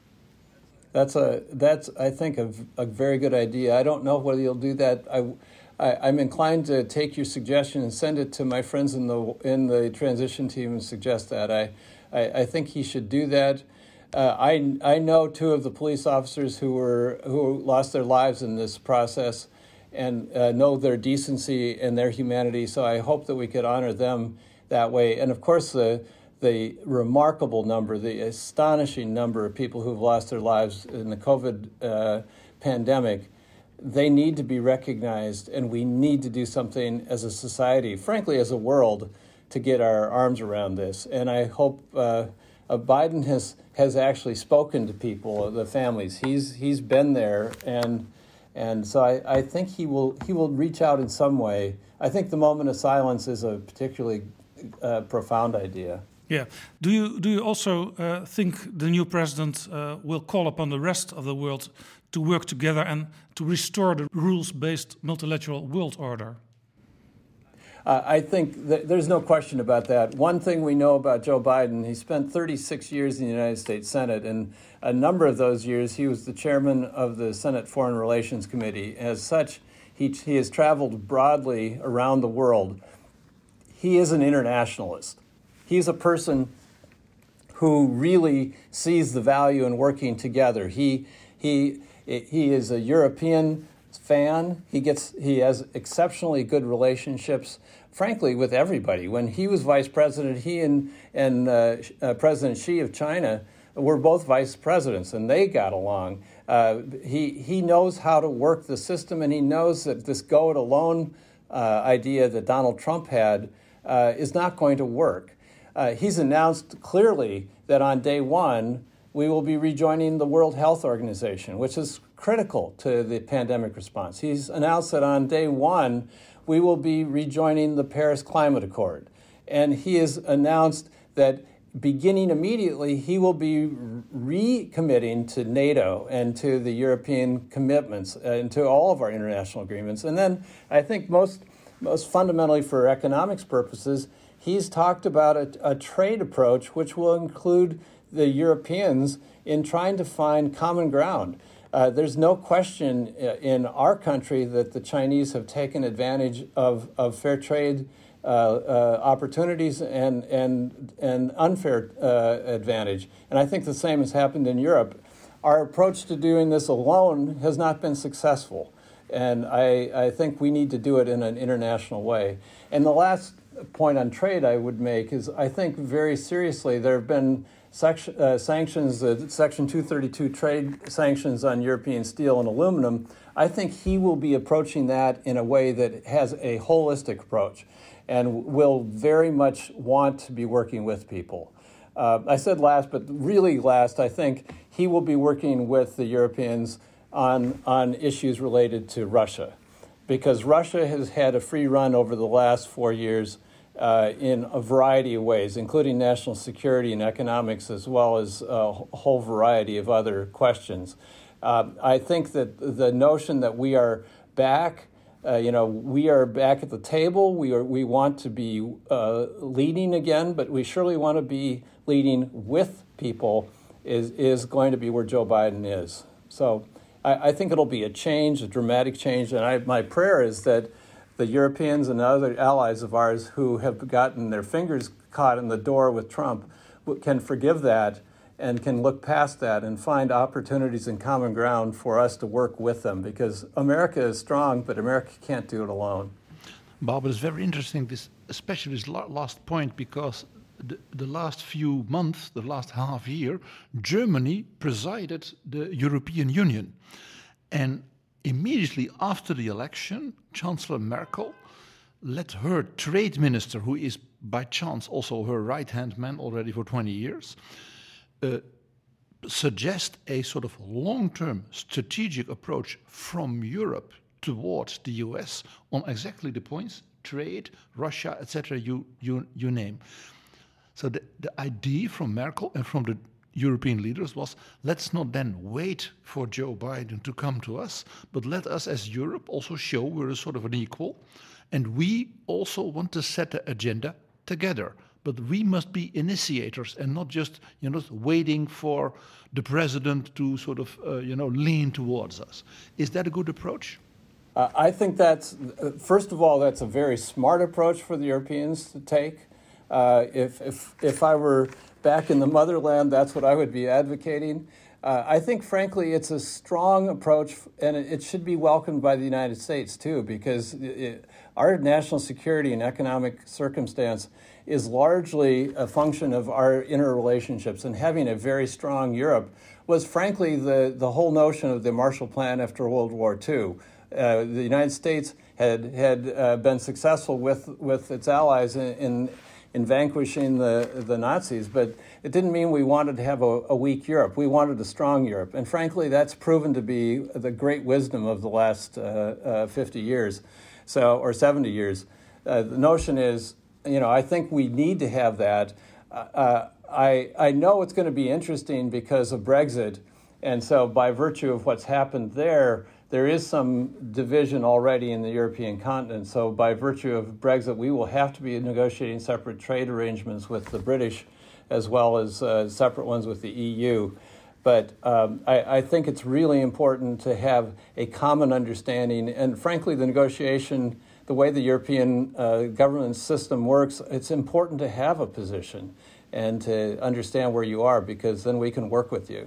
That's a that's I think a, a very good idea. I don't know whether you'll do that. I, I I'm inclined to take your suggestion and send it to my friends in the in the transition team and suggest that. I I, I think he should do that. Uh, I I know two of the police officers who were who lost their lives in this process, and uh, know their decency and their humanity. So I hope that we could honor them that way. And of course, the the remarkable number, the astonishing number of people who've lost their lives in the COVID uh, pandemic, they need to be recognized, and we need to do something as a society, frankly, as a world, to get our arms around this. And I hope uh, uh, Biden has has actually spoken to people, the families. He's he's been there, and and so I, I think he will he will reach out in some way. I think the moment of silence is a particularly uh, profound idea. Yeah. Do you do you also uh, think the new president uh, will call upon the rest of the world to work together and to restore the rules-based multilateral world order? Uh, I think th- there's no question about that. One thing we know about Joe Biden, he spent thirty-six years in the United States Senate, and a number of those years he was the chairman of the Senate Foreign Relations Committee. As such, he, he has traveled broadly around the world. He is an internationalist. He's a person who really sees the value in working together. He he he is a European fan. He gets he has exceptionally good relationships, frankly, with everybody. When he was vice president, he and and uh, uh, President Xi of China were both vice presidents, and they got along. Uh, he he knows how to work the system, and he knows that this go it alone uh, idea that Donald Trump had uh, is not going to work. Uh, he's announced clearly that on day one, we will be rejoining the World Health Organization, which is critical to the pandemic response. He's announced that on day one, we will be rejoining the Paris Climate Accord. And he has announced that beginning immediately, he will be recommitting to NATO and to the European commitments and to all of our international agreements. And then I think most, most fundamentally for economics purposes, he's talked about a, a trade approach which will include the Europeans in trying to find common ground. Uh, there's no question in our country that the Chinese have taken advantage of, of fair trade uh, uh, opportunities and and and unfair uh, advantage. And I think the same has happened in Europe. Our approach to doing this alone has not been successful, and I, I think we need to do it in an international way. And the last point on trade I would make is I think very seriously there have been section, uh, sanctions, uh, Section two thirty-two trade sanctions on European steel and aluminum. I think he will be approaching that in a way that has a holistic approach and will very much want to be working with people. Uh, I said last, but really last, I think he will be working with the Europeans on, on issues related to Russia, because Russia has had a free run over the last four years uh, in a variety of ways, including national security and economics, as well as a whole variety of other questions. Uh, I think that the notion that we are back, uh, you know, we are back at the table, we are we want to be uh, leading again, but we surely want to be leading with people is is going to be where Joe Biden is. So I, I think it'll be a change, a dramatic change, and I, my prayer is that the Europeans and other allies of ours who have gotten their fingers caught in the door with Trump can forgive that and can look past that and find opportunities and common ground for us to work with them, because America is strong, but America can't do it alone. Bob, it's very interesting, this, especially this last point, because the, the last few months, the last half year, Germany presided the European Union. And immediately after the election, Chancellor Merkel let her trade minister, who is by chance also her right-hand man already for twenty years, uh, suggest a sort of long-term strategic approach from Europe towards the U S on exactly the points, trade, Russia, et cetera, you, you, you name. So the, the idea from Merkel and from the European leaders was, let's not then wait for Joe Biden to come to us, but let us as Europe also show we're a sort of an equal, and we also want to set the agenda together. But we must be initiators and not just, you know, waiting for the president to sort of, uh, you know, lean towards us. Is that a good approach? Uh, I think that's, uh, first of all, that's a very smart approach for the Europeans to take. Uh, if, if, if I were back in the motherland, that's what I would be advocating. Uh, I think, frankly, it's a strong approach, and it, it should be welcomed by the United States, too, because it, our national security and economic circumstance is largely a function of our interrelationships, and having a very strong Europe was, frankly, the, the whole notion of the Marshall Plan after World War Two. Uh, the United States had had uh, been successful with, with its allies in, in in vanquishing the, the Nazis, but it didn't mean we wanted to have a, a weak Europe. We wanted a strong Europe. And frankly, that's proven to be the great wisdom of the last uh, uh, fifty years, so or seventy years. Uh, the notion is, you know, I think we need to have that. Uh, I, I know it's going to be interesting because of Brexit, and so by virtue of what's happened there, there is some division already in the European continent. So by virtue of Brexit, we will have to be negotiating separate trade arrangements with the British as well as uh, separate ones with the E U. But um, I, I think it's really important to have a common understanding. And frankly, the negotiation, the way the European uh, government system works, it's important to have a position and to understand where you are, because then we can work with you.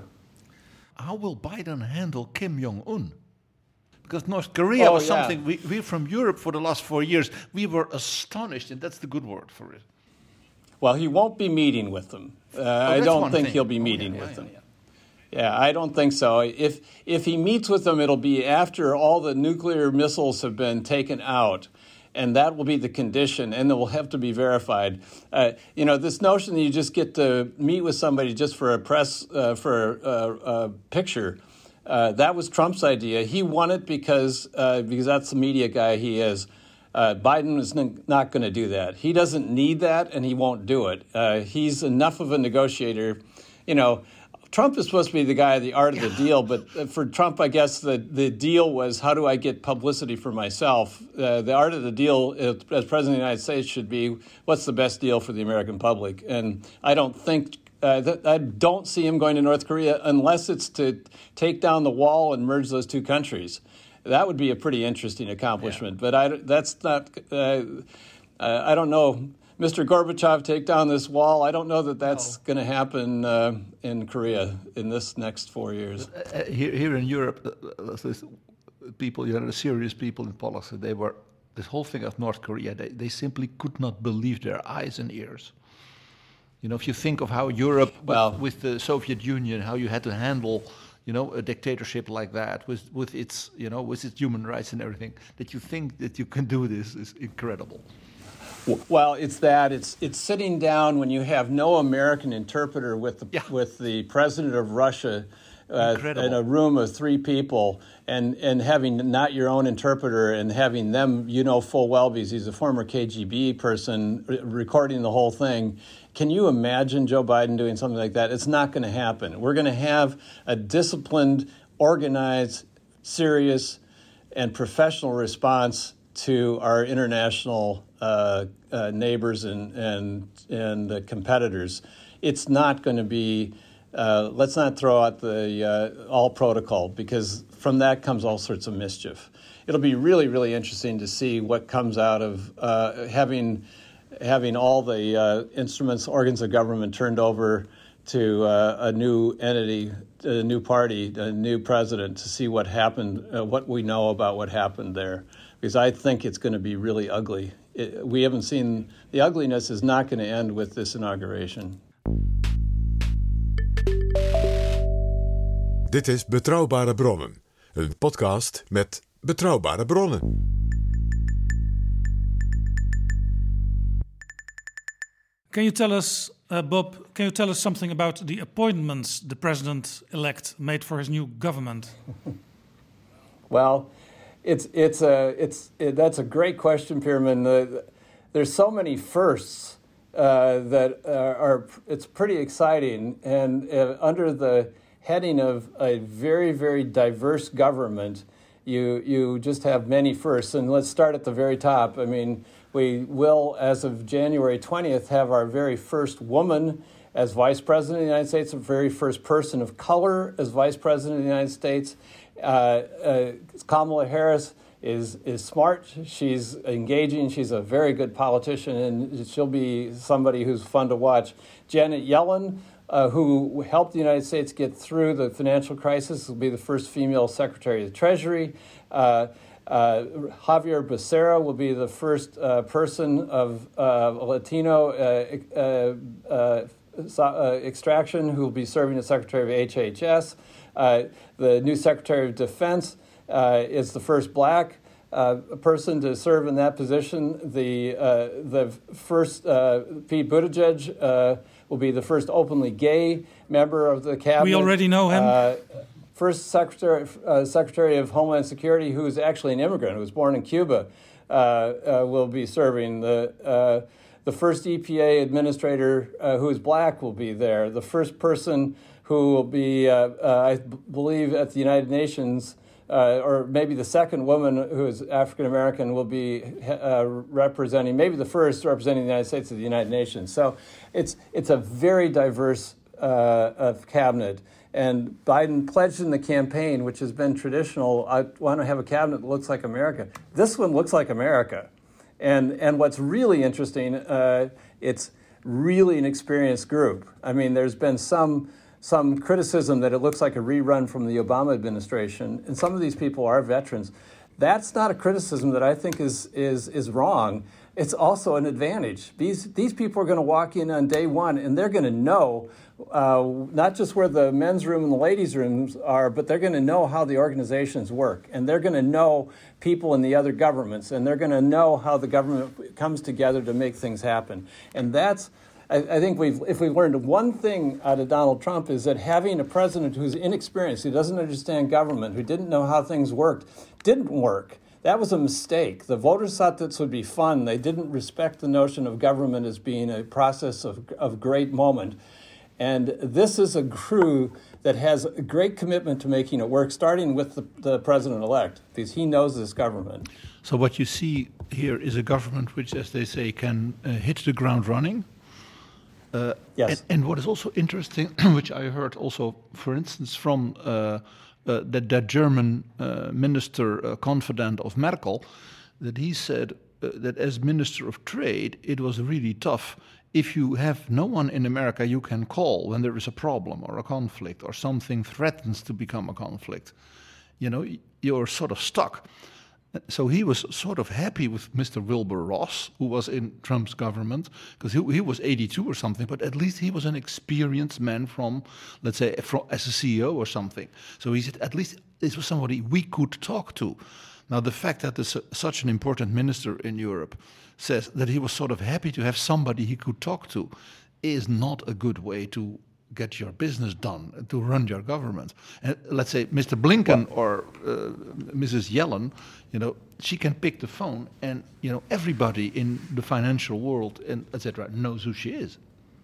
How will Biden handle Kim Jong-un? Because North Korea oh, was yeah. something, we, we from Europe for the last four years, we were astonished, and that's the good word for it. Well, he won't be meeting with them. Uh, oh, I don't think thing. he'll be meeting oh, yeah, with yeah, them. Yeah, yeah, I don't think so. If if he meets with them, it'll be after all the nuclear missiles have been taken out, and that will be the condition, and it will have to be verified. Uh, you know, this notion that you just get to meet with somebody just for a press, uh, for a, a, a picture, Uh, that was Trump's idea. He won it because uh, because that's the media guy he is. Uh, Biden is n- not going to do that. He doesn't need that, and he won't do it. Uh, he's enough of a negotiator. You know, Trump is supposed to be the guy of the art of the deal, but for Trump, I guess the, the deal was, how do I get publicity for myself? Uh, the art of the deal as President of the United States should be, what's the best deal for the American public? And I don't think Uh, th- I don't see him going to North Korea unless it's to take down the wall and merge those two countries. That would be a pretty interesting accomplishment. Yeah. But I, that's not. Uh, Uh, I don't know. Mister Gorbachev, take down this wall. I don't know that that's no. going to happen uh, in Korea in this next four years. But, uh, here, here in Europe, uh, people, you know, the serious people in policy, they were, this whole thing of North Korea, they, they simply could not believe their eyes and ears. You know, if you think of how Europe, well, with, with the Soviet Union, how you had to handle, you know, a dictatorship like that, with, with its, you know, with its human rights and everything, that you think that you can do this is incredible. Well, it's that it's it's sitting down when you have no American interpreter with the yeah. with the president of Russia uh, in a room of three people, and and having not your own interpreter and having them, you know full well, because he's a former K G B person, re- recording the whole thing. Can you imagine Joe Biden doing something like that? It's not going to happen. We're going to have a disciplined, organized, serious, and professional response to our international uh, uh, neighbors and and and uh, competitors. It's not going to be. Uh, let's not throw out the uh, all protocol, because from that comes all sorts of mischief. It'll be really, really interesting to see what comes out of uh, having having all the uh, instruments, organs of government turned over to uh, a new entity, a new party, a new president, to see what happened, uh, what we know about what happened there. Because I think it's going to be really ugly. It, we haven't seen, the ugliness is not going to end with this inauguration. Dit is Betrouwbare Bronnen, een podcast met betrouwbare bronnen. Can you tell us, uh, Bob, can you tell us something about the appointments the president-elect made for his new government? Well, It's it's a it's it, that's a great question, Pierman. Uh, there's so many firsts uh, that uh, are. It's pretty exciting, and uh, under the heading of a very very diverse government, you you just have many firsts. And let's start at the very top. I mean, we will, as of January twentieth, have our very first woman as Vice President of the United States, the very first person of color as Vice President of the United States. Uh, uh, Kamala Harris is is smart. She's engaging. She's a very good politician, and she'll be somebody who's fun to watch. Janet Yellen, uh, who helped the United States get through the financial crisis, will be the first female Secretary of the Treasury. Uh, uh, Javier Becerra will be the first uh, person of uh, Latino uh, uh, uh, uh, extraction who will be serving as Secretary of H H S. Uh, the new Secretary of Defense uh, is the first black uh, person to serve in that position. The uh, the first uh, Pete Buttigieg uh, will be the first openly gay member of the cabinet. We already know him. Uh, first Secretary uh, Secretary of Homeland Security, who is actually an immigrant, who was born in Cuba, uh, uh, will be serving. The uh, the first E P A administrator uh, who is black will be there. The first person who will be, uh, uh, I b- believe, at the United Nations, uh, or maybe the second woman who is African-American will be uh, representing, maybe the first representing the United States at the United Nations. So it's it's a very diverse uh, of cabinet. And Biden pledged in the campaign, which has been traditional, I want to have a cabinet that looks like America. This one looks like America. And and what's really interesting, uh, it's really an experienced group. I mean, there's been some some criticism that it looks like a rerun from the Obama administration, and some of these people are veterans. That's not a criticism that I think is is is wrong. It's also an advantage. These these people are going to walk in on day one, and they're going to know uh, not just where the men's room and the ladies' rooms are, but they're going to know how the organizations work, and they're going to know people in the other governments, and they're going to know how the government comes together to make things happen. And that's, I, I think we've if we've learned one thing out of Donald Trump is that having a president who's inexperienced, who doesn't understand government, who didn't know how things worked, didn't work. That was a mistake. The voters thought this would be fun. They didn't respect the notion of government as being a process of, of great moment. And this is a crew that has a great commitment to making it work, starting with the, the president-elect, because he knows this government. So what you see here is a government which, as they say, can uh, hit the ground running. Uh, yes. And, and what is also interesting, which I heard also, for instance, from uh, uh, that, that German uh, minister uh, confidant of Merkel, that he said uh, that as Minister of Trade, it was really tough if you have no one in America you can call when there is a problem or a conflict or something threatens to become a conflict. You know, you're sort of stuck. So he was sort of happy with Mister Wilbur Ross, who was in Trump's government, because he, he was eighty-two or something, but at least he was an experienced man from, let's say, from, as a C E O or something. So he said, at least this was somebody we could talk to. Now, the fact that there's a, such an important minister in Europe says that he was sort of happy to have somebody he could talk to is not a good way to get your business done, to run your government. And let's say Mister Blinken or uh, Missus Yellen, you know, she can pick the phone and, you know, everybody in the financial world and et cetera knows who she is.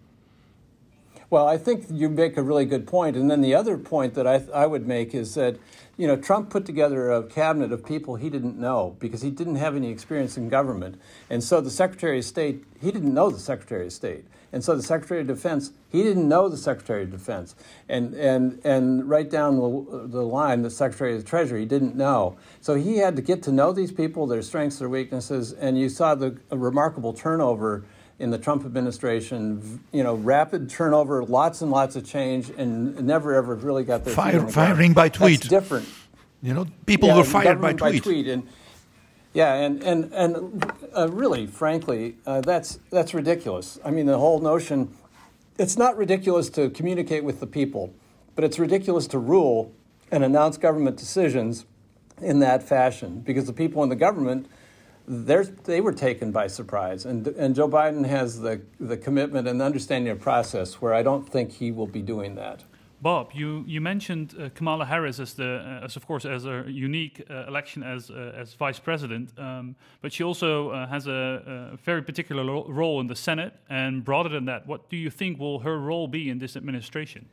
Well, I think you make a really good point. And then the other point that I, I would make is that, you know, Trump put together a cabinet of people he didn't know because he didn't have any experience in government. And so the Secretary of State, he didn't know the Secretary of State. And so the Secretary of Defense, he didn't know the Secretary of Defense. And and and right down the, the line, the Secretary of the Treasury, he didn't know. So he had to get to know these people, their strengths, their weaknesses, and you saw the a remarkable turnover in the Trump administration, you know, rapid turnover, lots and lots of change, and never ever really got their Fire, firing by tweet. That's different. You know, people yeah, were fired by by tweet. tweet. And, yeah, and and and uh, really, frankly, uh, that's that's ridiculous. I mean, the whole notion. It's not ridiculous to communicate with the people, but it's ridiculous to rule and announce government decisions in that fashion because the people in the government, they're, they were taken by surprise. And and Joe Biden has the, the commitment and understanding of process where I don't think he will be doing that. Bob, you, you mentioned uh, Kamala Harris as the uh, as of course as a unique uh, election as uh, as vice president, um, but she also uh, has a, a very particular lo- role in the Senate. And broader than that, what do you think will her role be in this administration?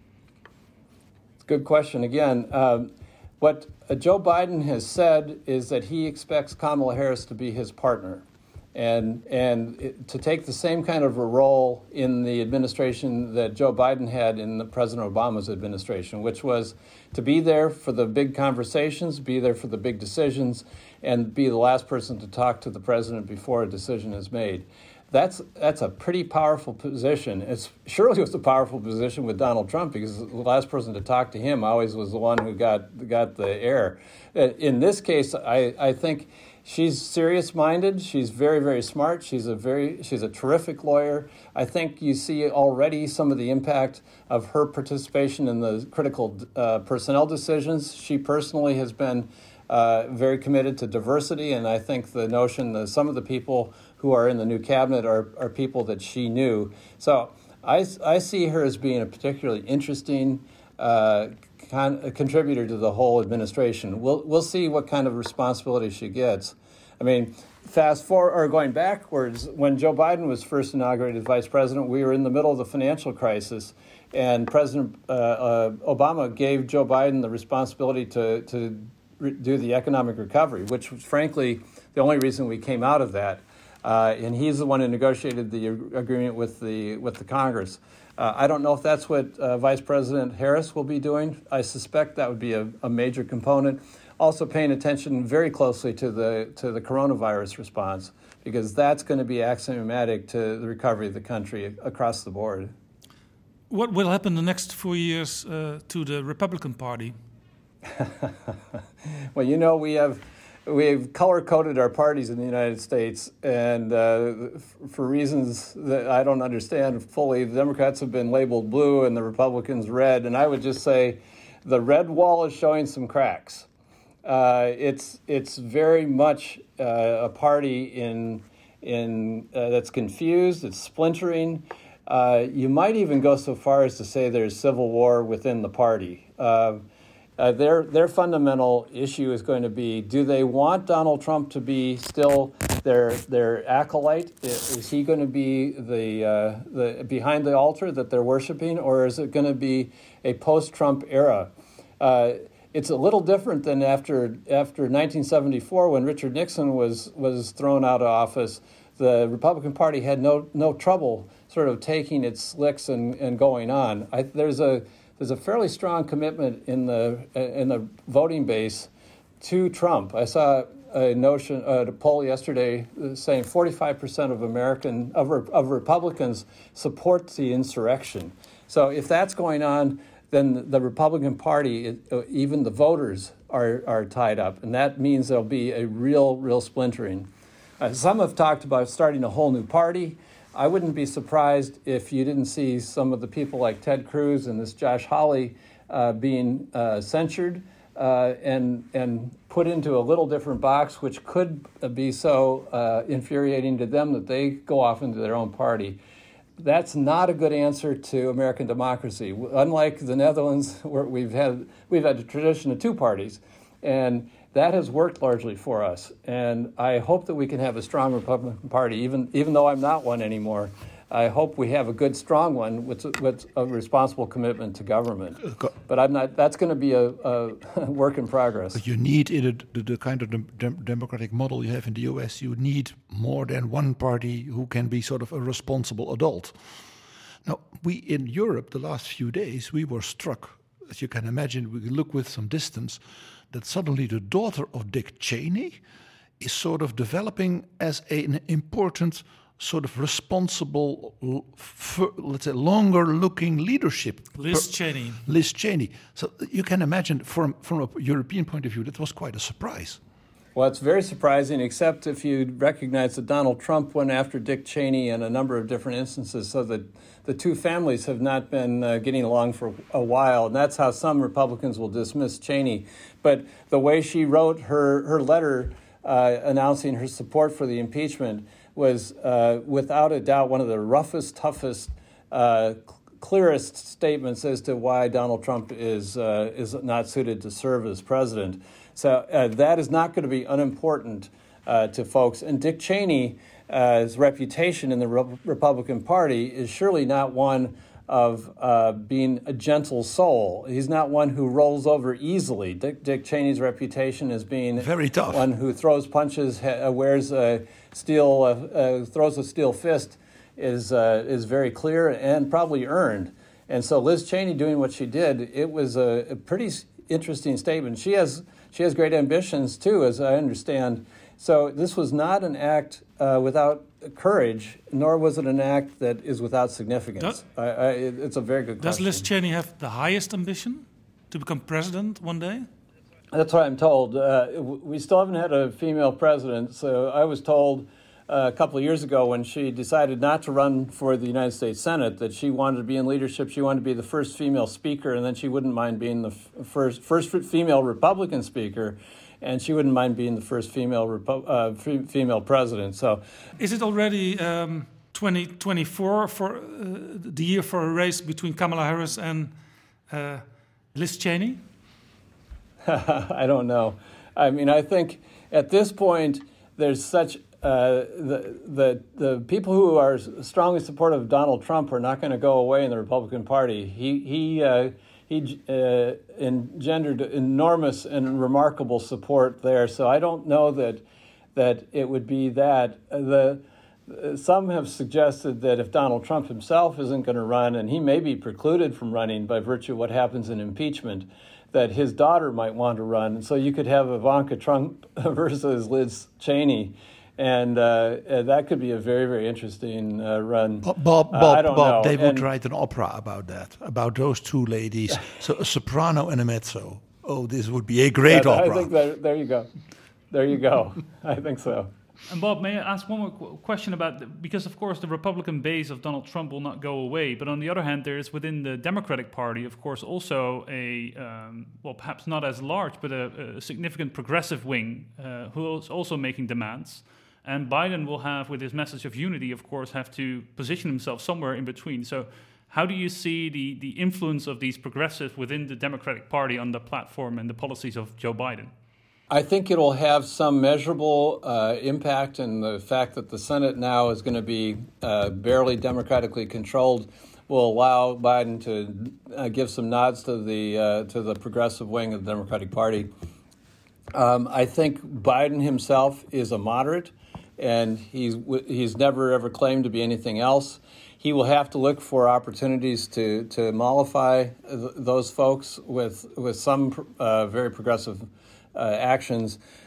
Good question again. Um, what uh, Joe Biden has said is that he expects Kamala Harris to be his partner. And and it, to take the same kind of a role in the administration that Joe Biden had in the President Obama's administration, which was to be there for the big conversations, be there for the big decisions, and be the last person to talk to the president before a decision is made. That's that's a pretty powerful position. It's surely was a powerful position with Donald Trump because the last person to talk to him always was the one who got got the air. In this case, I, I think she's serious-minded. She's very, very smart. She's a very she's a terrific lawyer. I think you see already some of the impact of her participation in the critical uh, personnel decisions. She personally has been uh, very committed to diversity, and I think the notion that some of the people who are in the new cabinet are, are people that she knew. So I, I see her as being a particularly interesting uh, con- a contributor to the whole administration. We'll we'll see what kind of responsibility she gets. I mean, fast forward or going backwards, when Joe Biden was first inaugurated as vice president, we were in the middle of the financial crisis, and President uh, uh, Obama gave Joe Biden the responsibility to to re- do the economic recovery, which was frankly the only reason we came out of that. Uh, and he's the one who negotiated the agreement with the with the Congress. Uh, I don't know if that's what uh, Vice President Harris will be doing. I suspect that would be a, a major component. Also paying attention very closely to the to the coronavirus response, because that's going to be axiomatic to the recovery of the country across the board. What will happen the next four years uh, to the Republican Party? Well, you know, we have we've color-coded our parties in the United States, and uh, f- for reasons that I don't understand fully, the Democrats have been labeled blue and the Republicans red, and I would just say the red wall is showing some cracks. Uh, it's it's very much uh, a party in in uh, that's confused. It's splintering. Uh, you might even go so far as to say there's civil war within the party. Uh, uh, their their fundamental issue is going to be: do they want Donald Trump to be still their their acolyte? Is he going to be the uh, the behind the altar that they're worshiping, or is it going to be a post-Trump era? Uh, It's a little different than after after nineteen seventy-four, when Richard Nixon was was thrown out of office. The Republican Party had no no trouble sort of taking its licks and, and going on. I, there's a there's a fairly strong commitment in the in the voting base to Trump. I saw a notion, uh, a poll yesterday saying forty-five percent of American of, of Republicans support the insurrection. So if that's going on, then the Republican Party, even the voters, are are tied up, and that means there'll be a real, real splintering. Uh, some have talked about starting a whole new party. I wouldn't be surprised if you didn't see some of the people like Ted Cruz and this Josh Hawley uh, being uh, censured uh, and and put into a little different box, which could be so uh, infuriating to them that they go off into their own party. That's not a good answer to American democracy. Unlike the Netherlands, where we've had we've had a tradition of two parties, and that has worked largely for us. And I hope that we can have a strong Republican Party, even even though I'm not one anymore. I hope we have a good, strong one with, with a responsible commitment to government. But I'm not. That's going to be a, a work in progress. But you need in a, the, the kind of dem- democratic model you have in the U S, you need more than one party who can be sort of a responsible adult. Now, we in Europe, the last few days, we were struck, as you can imagine, we look with some distance, that suddenly the daughter of Dick Cheney is sort of developing as a, an important sort of responsible, for, let's say, longer-looking leadership. Liz Cheney. Liz Cheney. So you can imagine, from from a European point of view, that was quite a surprise. Well, it's very surprising, except if you recognize that Donald Trump went after Dick Cheney in a number of different instances, so that the two families have not been uh, getting along for a while, and that's how some Republicans will dismiss Cheney. But the way she wrote her, her letter uh, announcing her support for the impeachment was uh, without a doubt one of the roughest, toughest, uh, clearest statements as to why Donald Trump is uh, is not suited to serve as president. So uh, that is not going to be unimportant uh, to folks. And Dick Cheney's uh, reputation in the Re- Republican Party is surely not one of uh, being a gentle soul. He's not one who rolls over easily. Dick, Dick Cheney's reputation as being very tough, one who throws punches, uh, wears a steel, uh, uh, throws a steel fist, is uh, is very clear and probably earned. And so Liz Cheney doing what she did, it was a, a pretty interesting statement. She has she has great ambitions too, as I understand. So this was not an act uh, without courage, nor was it an act that is without significance. Does, I, I, it's a very good does question. Liz Cheney have the highest ambition to become president one day? That's what I'm told. Uh, we still haven't had a female president, so I was told uh, a couple of years ago when she decided not to run for the United States Senate that she wanted to be in leadership. She wanted to be the first female speaker, and then she wouldn't mind being the f- first first female Republican speaker, and she wouldn't mind being the first female Repo- uh, f- female president. So, is it already um, twenty twenty-four for uh, the year for a race between Kamala Harris and uh, Liz Cheney? I don't know. I mean, I think at this point there's such uh, the the the people who are strongly supportive of Donald Trump are not going to go away in the Republican Party. He he uh, he uh, engendered enormous and remarkable support there. So I don't know that that it would be that the. Some have suggested that if Donald Trump himself isn't going to run, and he may be precluded from running by virtue of what happens in impeachment, that his daughter might want to run. And so you could have Ivanka Trump versus Liz Cheney, and uh, that could be a very, very interesting uh, run. Bob, Bob, uh, Bob, I don't Bob know. they would and, write an opera about that, about those two ladies. So a soprano and a mezzo. Oh, this would be a great yeah, opera. I think that, there you go. There you go. I think so. And Bob, may I ask one more qu- question about, the, because of course the Republican base of Donald Trump will not go away, but on the other hand, there is within the Democratic Party, of course, also a, um, well, perhaps not as large, but a, a significant progressive wing uh, who is also making demands. And Biden will have, with his message of unity, of course, have to position himself somewhere in between. So how do you see the, the influence of these progressives within the Democratic Party on the platform and the policies of Joe Biden? I think it'll have some measurable uh, impact, and the fact that the Senate now is going to be uh, barely democratically controlled will allow Biden to uh, give some nods to the uh, to the progressive wing of the Democratic Party. Um, I think Biden himself is a moderate, and he's he's never ever claimed to be anything else. He will have to look for opportunities to to mollify th- those folks with with some uh, very progressive Uh, actions.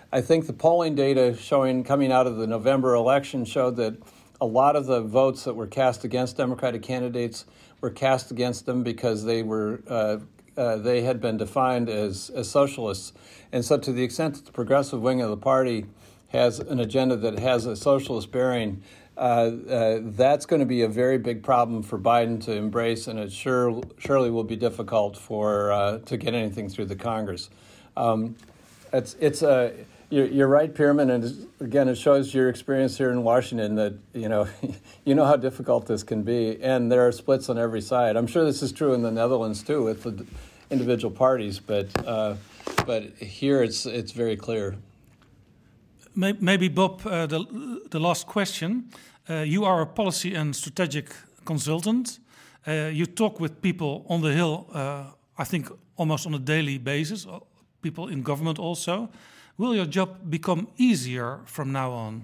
I think the polling data showing coming out of the November election showed that a lot of the votes that were cast against Democratic candidates were cast against them because they were uh, uh, they had been defined as, as socialists. And so to the extent that the progressive wing of the party has an agenda that has a socialist bearing, uh, uh, that's going to be a very big problem for Biden to embrace, and it sure surely will be difficult for uh, to get anything through the Congress. Um, it's it's a you're, you're right, Pierman, and again, it shows your experience here in Washington that you know you know how difficult this can be, and there are splits on every side. I'm sure this is true in the Netherlands too, with the individual parties, but uh, but here it's it's very clear. Maybe, Bob, uh, the, the last question. Uh, you are a policy and strategic consultant. Uh, you talk with people on the Hill, uh, I think, almost on a daily basis, people in government also. Will your job become easier from now on?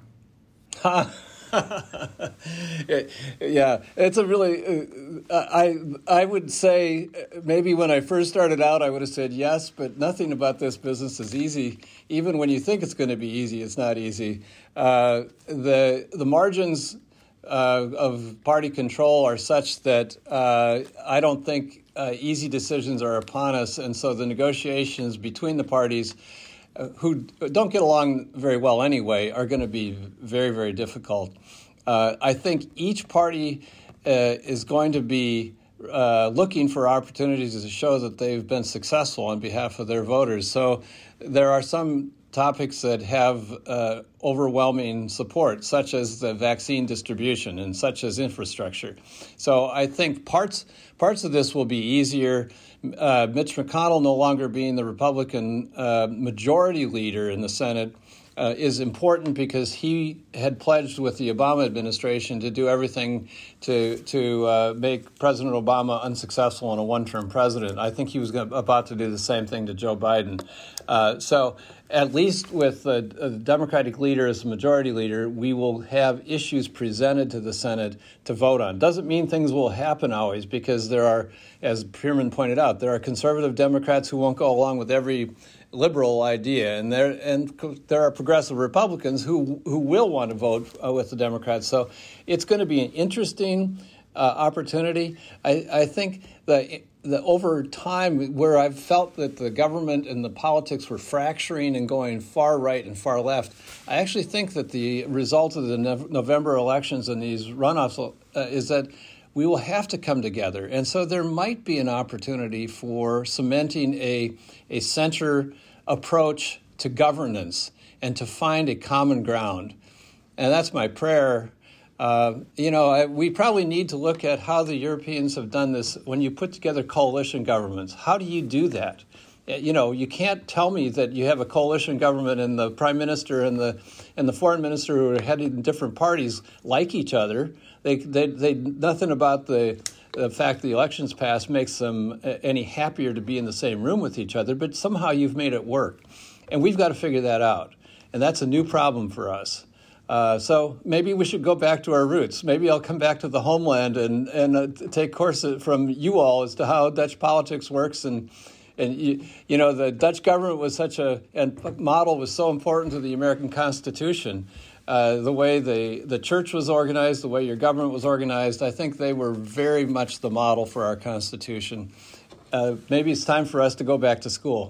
Yeah, it's a really, uh, I I would say maybe when I first started out, I would have said yes, but nothing about this business is easy. Even when you think it's going to be easy, it's not easy. Uh, the the margins uh, of party control are such that uh, I don't think uh, easy decisions are upon us, and so the negotiations between the parties, Uh, who don't get along very well anyway, are going to be very, very difficult. Uh, I think each party uh, is going to be uh, looking for opportunities to show that they've been successful on behalf of their voters. So there are some topics that have uh, overwhelming support, such as the vaccine distribution and such as infrastructure. So I think parts parts of this will be easier. Uh, Mitch McConnell no longer being the Republican uh, majority leader in the Senate uh, is important because he had pledged with the Obama administration to do everything to to uh, make President Obama unsuccessful in a one-term president. I think he was gonna, about to do the same thing to Joe Biden. Uh, so at least with the, uh, the Democratic leader as the majority leader, we will have issues presented to the Senate to vote on. Doesn't mean things will happen always, because there are, as Pierman pointed out, there are conservative Democrats who won't go along with every liberal idea, and there and there are progressive Republicans who who will want to vote uh, with the Democrats. So it's going to be an interesting uh, opportunity. I, I think the the over time where I've felt that the government and the politics were fracturing and going far right and far left, I actually think that the result of the November elections and these runoffs uh, is that we will have to come together. And so there might be an opportunity for cementing a, a center approach to governance and to find a common ground. And that's my prayer. Uh, you know, I, we probably need to look at how the Europeans have done this. When you put together coalition governments, how do you do that? You know, you can't tell me that you have a coalition government and the prime minister and the and the foreign minister who are headed in different parties like each other. They they they nothing about the the fact the elections passed makes them any happier to be in the same room with each other. But somehow you've made it work, and we've got to figure that out. And that's a new problem for us. Uh, so maybe we should go back to our roots. Maybe I'll come back to the homeland and and uh, take course from you all as to how Dutch politics works. And and you, you know, the Dutch government was such a and model was so important to the American Constitution. Uh, the way the, the church was organized, the way your government was organized, I think they were very much the model for our Constitution. Uh, maybe it's time for us to go back to school.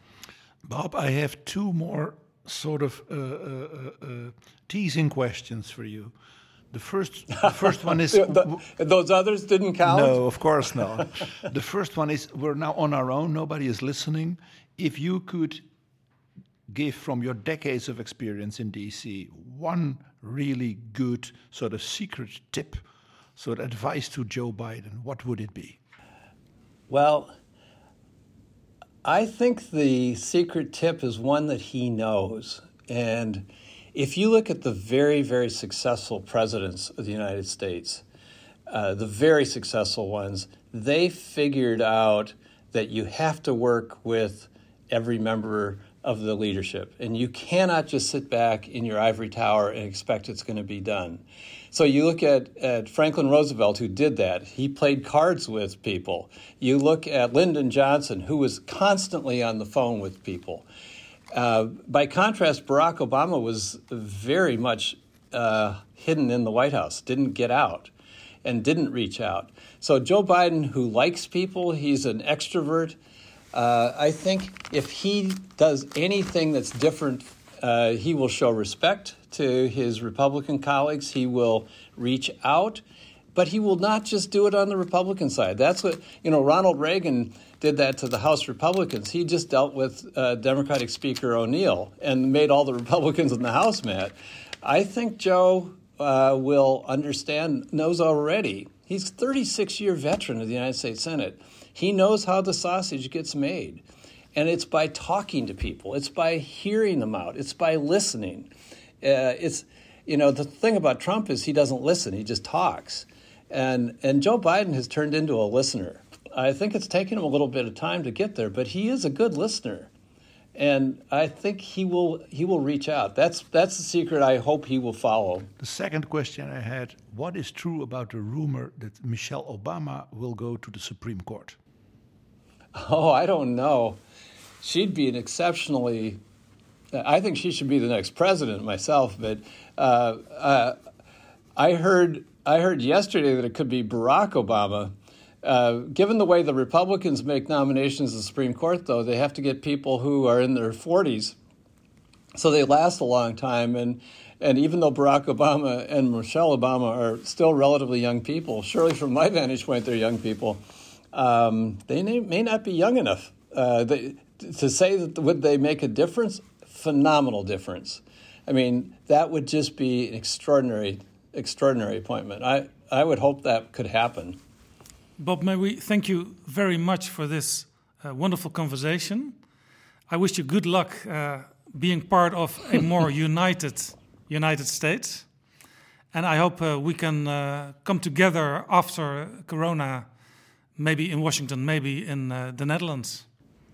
Bob, I have two more sort of uh, uh, uh, teasing questions for you. The first, the first one is... the, those others didn't count? No, of course not. The first one is, we're now on our own, nobody is listening. If you could give from your decades of experience in D C one really good sort of secret tip, sort of advice to Joe Biden, what would it be? Well, I think the secret tip is one that he knows. And if you look at the very, very successful presidents of the United States, uh, the very successful ones, they figured out that you have to work with every member of the leadership. And you cannot just sit back in your ivory tower and expect it's going to be done. So you look at, at Franklin Roosevelt, who did that. He played cards with people. You look at Lyndon Johnson, who was constantly on the phone with people. Uh, by contrast, Barack Obama was very much uh, hidden in the White House, didn't get out and didn't reach out. So Joe Biden, who likes people, he's an extrovert. Uh, I think if he does anything that's different, uh, he will show respect to his Republican colleagues. He will reach out, but he will not just do it on the Republican side. That's what, you know, Ronald Reagan did that to the House Republicans. He just dealt with uh, Democratic Speaker O'Neill and made all the Republicans in the House mad. I think Joe uh, will understand, knows already. He's a thirty-six-year veteran of the United States Senate. He knows how the sausage gets made. And it's by talking to people. It's by hearing them out. It's by listening. Uh, it's, you know, the thing about Trump is he doesn't listen. He just talks. And and Joe Biden has turned into a listener. I think it's taken him a little bit of time to get there, but he is a good listener. And I think he will he will reach out. That's that's the secret I hope he will follow. The second question I had, what is true about the rumor that Michelle Obama will go to the Supreme Court? Oh, I don't know. She'd be an exceptionally, I think she should be the next president myself, but uh, uh, I heard I heard yesterday that it could be Barack Obama. Uh, given the way the Republicans make nominations to the Supreme Court, though, they have to get people who are in their forties, so they last a long time. And and even though Barack Obama and Michelle Obama are still relatively young people, surely from my vantage point, they're young people, um, they may, may not be young enough. Uh, they, to say that would they make a difference? Phenomenal difference. I mean, that would just be an extraordinary, extraordinary appointment. I, I would hope that could happen. Bob, may we thank you very much for this uh, wonderful conversation. I wish you good luck uh, being part of a more united United States. And I hope uh, we can uh, come together after Corona, maybe in Washington, maybe in uh, the Netherlands.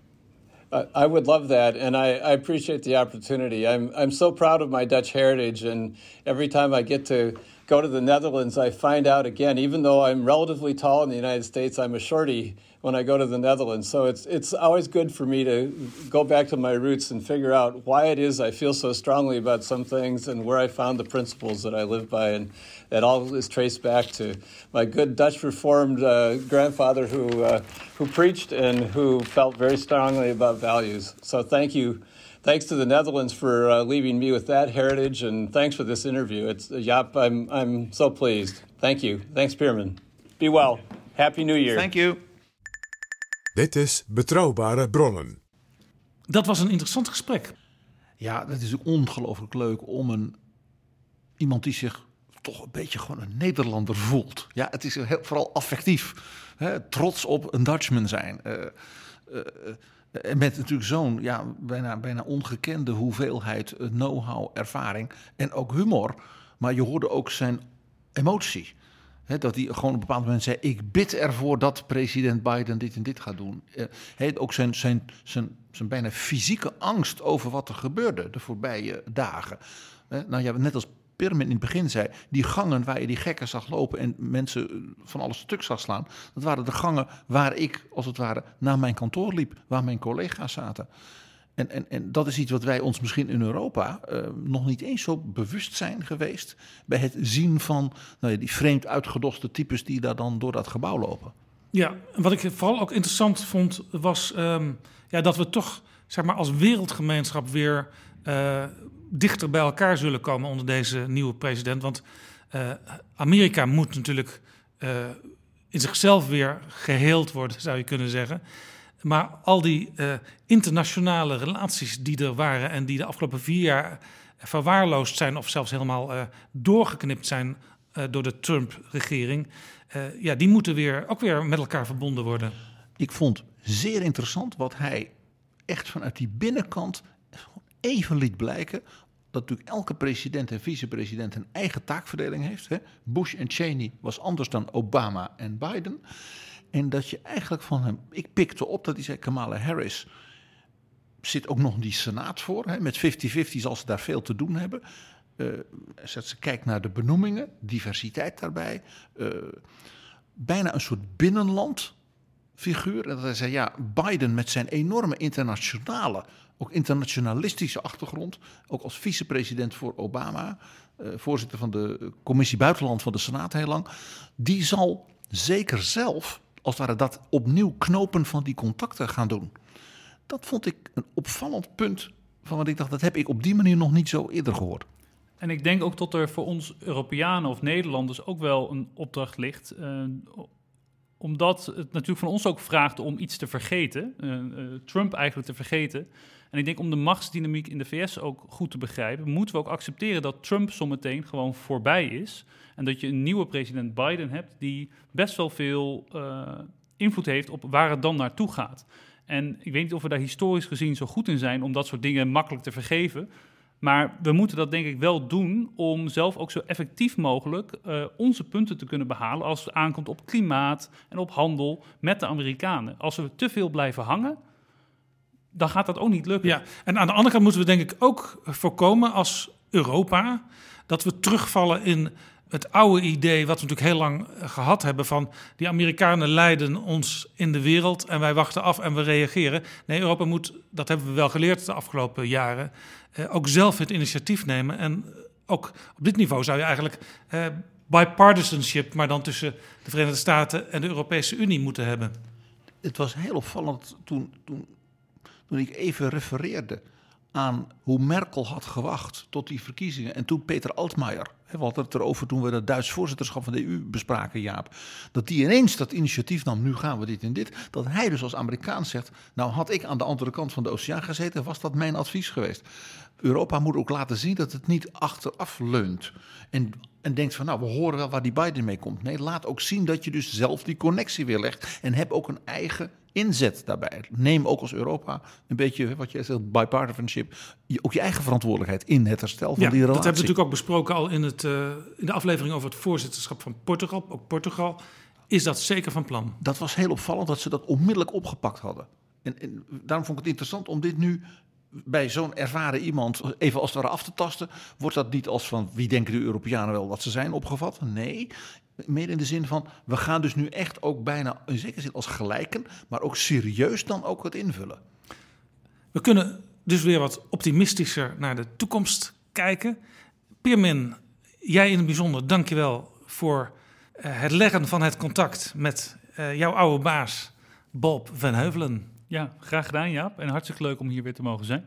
Uh, I would love that, and I, I appreciate the opportunity. I'm I'm so proud of my Dutch heritage, and every time I get to go to the Netherlands, I find out again, even though I'm relatively tall in the United States, I'm a shorty when I go to the Netherlands. So it's it's always good for me to go back to my roots and figure out why it is I feel so strongly about some things and where I found the principles that I live by. And that all is traced back to my good Dutch Reformed uh, grandfather who uh, who preached and who felt very strongly about values. So thank you. Thanks to the Netherlands for uh, leaving me with that heritage, and thanks for this interview. It's uh, Jaap, I'm I'm so pleased. Thank you. Thanks, Peerman. Be well. Happy New Year. Thank you. Dit is Betrouwbare Bronnen. Dat was een interessant gesprek. Ja, dat is ook ongelooflijk leuk om een iemand die zich toch een beetje gewoon een Nederlander voelt. Ja, het is heel, vooral affectief. Hè, trots op een Dutchman zijn. Uh, uh, En met natuurlijk zo'n ja, bijna, bijna ongekende hoeveelheid know-how, ervaring en ook humor. Maar je hoorde ook zijn emotie. He, dat hij gewoon op een bepaald moment zei, ik bid ervoor dat president Biden dit en dit gaat doen. He, ook zijn, zijn, zijn, zijn bijna fysieke angst over wat er gebeurde de voorbije dagen. He, nou ja, net als Peerman in het begin zei, die gangen waar je die gekken zag lopen en mensen van alles stuk zag slaan, dat waren de gangen waar ik, als het ware, naar mijn kantoor liep, waar mijn collega's zaten. En, en, en dat is iets wat wij ons misschien in Europa uh, nog niet eens zo bewust zijn geweest bij het zien van nou ja, die vreemd uitgedoste types die daar dan door dat gebouw lopen. Ja, wat ik vooral ook interessant vond, was um, ja, dat we toch zeg maar, als wereldgemeenschap weer Uh, dichter bij elkaar zullen komen onder deze nieuwe president. Want uh, Amerika moet natuurlijk uh, in zichzelf weer geheeld worden, zou je kunnen zeggen. Maar al die uh, internationale relaties die er waren en die de afgelopen vier jaar verwaarloosd zijn of zelfs helemaal uh, doorgeknipt zijn uh, door de Trump-regering, uh, ja, die moeten weer, ook weer met elkaar verbonden worden. Ik vond zeer interessant wat hij echt vanuit die binnenkant even liet blijken dat natuurlijk elke president en vicepresident een eigen taakverdeling heeft. Hè? Bush en Cheney was anders dan Obama en Biden. En dat je eigenlijk van hem... Ik pikte op dat hij zei, Kamala Harris zit ook nog in die Senaat voor. Hè? Met vijftig vijftig zal ze daar veel te doen hebben. Uh, ze kijkt naar de benoemingen, diversiteit daarbij. Uh, bijna een soort binnenland figuur. En dat hij zei, ja, Biden met zijn enorme internationale, ook internationalistische achtergrond, ook als vicepresident voor Obama, uh, voorzitter van de Commissie Buitenland van de Senaat heel lang, die zal zeker zelf, als het ware, dat opnieuw knopen van die contacten gaan doen. Dat vond ik een opvallend punt van wat ik dacht, dat heb ik op die manier nog niet zo eerder gehoord. En ik denk ook dat er voor ons Europeanen of Nederlanders ook wel een opdracht ligt. Uh, omdat het natuurlijk van ons ook vraagt om iets te vergeten. Uh, uh, Trump eigenlijk te vergeten. En ik denk om de machtsdynamiek in de V S ook goed te begrijpen, moeten we ook accepteren dat Trump zometeen gewoon voorbij is. En dat je een nieuwe president Biden hebt die best wel veel uh, invloed heeft op waar het dan naartoe gaat. En ik weet niet of we daar historisch gezien zo goed in zijn om dat soort dingen makkelijk te vergeven. Maar we moeten dat denk ik wel doen om zelf ook zo effectief mogelijk uh, onze punten te kunnen behalen als het aankomt op klimaat en op handel met de Amerikanen. Als we te veel blijven hangen, dan gaat dat ook niet lukken. Ja, en aan de andere kant moeten we denk ik ook voorkomen als Europa dat we terugvallen in het oude idee wat we natuurlijk heel lang gehad hebben van die Amerikanen leiden ons in de wereld en wij wachten af en we reageren. Nee, Europa moet, dat hebben we wel geleerd de afgelopen jaren, eh, ook zelf het initiatief nemen. En ook op dit niveau zou je eigenlijk eh, bipartisanship, maar dan tussen de Verenigde Staten en de Europese Unie moeten hebben. Het was heel opvallend toen, toen, toen ik even refereerde aan hoe Merkel had gewacht tot die verkiezingen. En toen Peter Altmaier, we hadden het erover toen we het Duits voorzitterschap van de E U bespraken, Jaap, dat die ineens dat initiatief nam, nu gaan we dit en dit. Dat hij dus als Amerikaan zegt, nou had ik aan de andere kant van de oceaan gezeten, was dat mijn advies geweest. Europa moet ook laten zien dat het niet achteraf leunt. En, en denkt van, nou, we horen wel waar die Biden mee komt. Nee, laat ook zien dat je dus zelf die connectie weer legt. En heb ook een eigen inzet daarbij. Neem ook als Europa een beetje, wat jij zegt, bipartisanship, ook je eigen verantwoordelijkheid in het herstel van ja, die relatie. Dat hebben we natuurlijk ook besproken al in, het, uh, in de aflevering over het voorzitterschap van Portugal. Ook Portugal is dat zeker van plan. Dat was heel opvallend dat ze dat onmiddellijk opgepakt hadden. En, en daarom vond ik het interessant om dit nu bij zo'n ervaren iemand even als het ware af te tasten. Wordt dat niet als van wie denken de Europeanen wel dat ze zijn opgevat? Nee, meer in de zin van we gaan dus nu echt ook bijna in zekere zin als gelijken, maar ook serieus dan ook het invullen. We kunnen dus weer wat optimistischer naar de toekomst kijken. Pirmin, jij in het bijzonder, dank je wel voor uh, het leggen van het contact met uh, jouw oude baas Bob van Heuvelen. Ja, graag gedaan Jaap. En hartstikke leuk om hier weer te mogen zijn.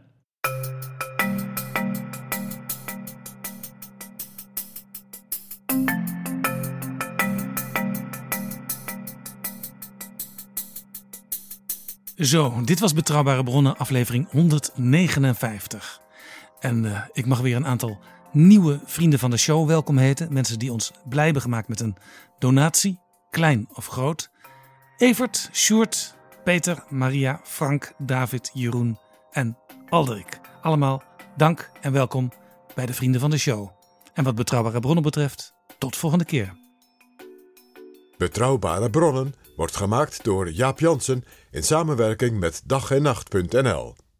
Zo, dit was Betrouwbare Bronnen, aflevering honderdnegenenvijftig. En uh, ik mag weer een aantal nieuwe vrienden van de show welkom heten. Mensen die ons blij hebben gemaakt met een donatie, klein of groot. Evert, Sjoerd, Peter, Maria, Frank, David, Jeroen en Alderik. Allemaal dank en welkom bij de vrienden van de show. En wat Betrouwbare Bronnen betreft, tot volgende keer. Betrouwbare Bronnen wordt gemaakt door Jaap Jansen in samenwerking met dag en nacht punt n l.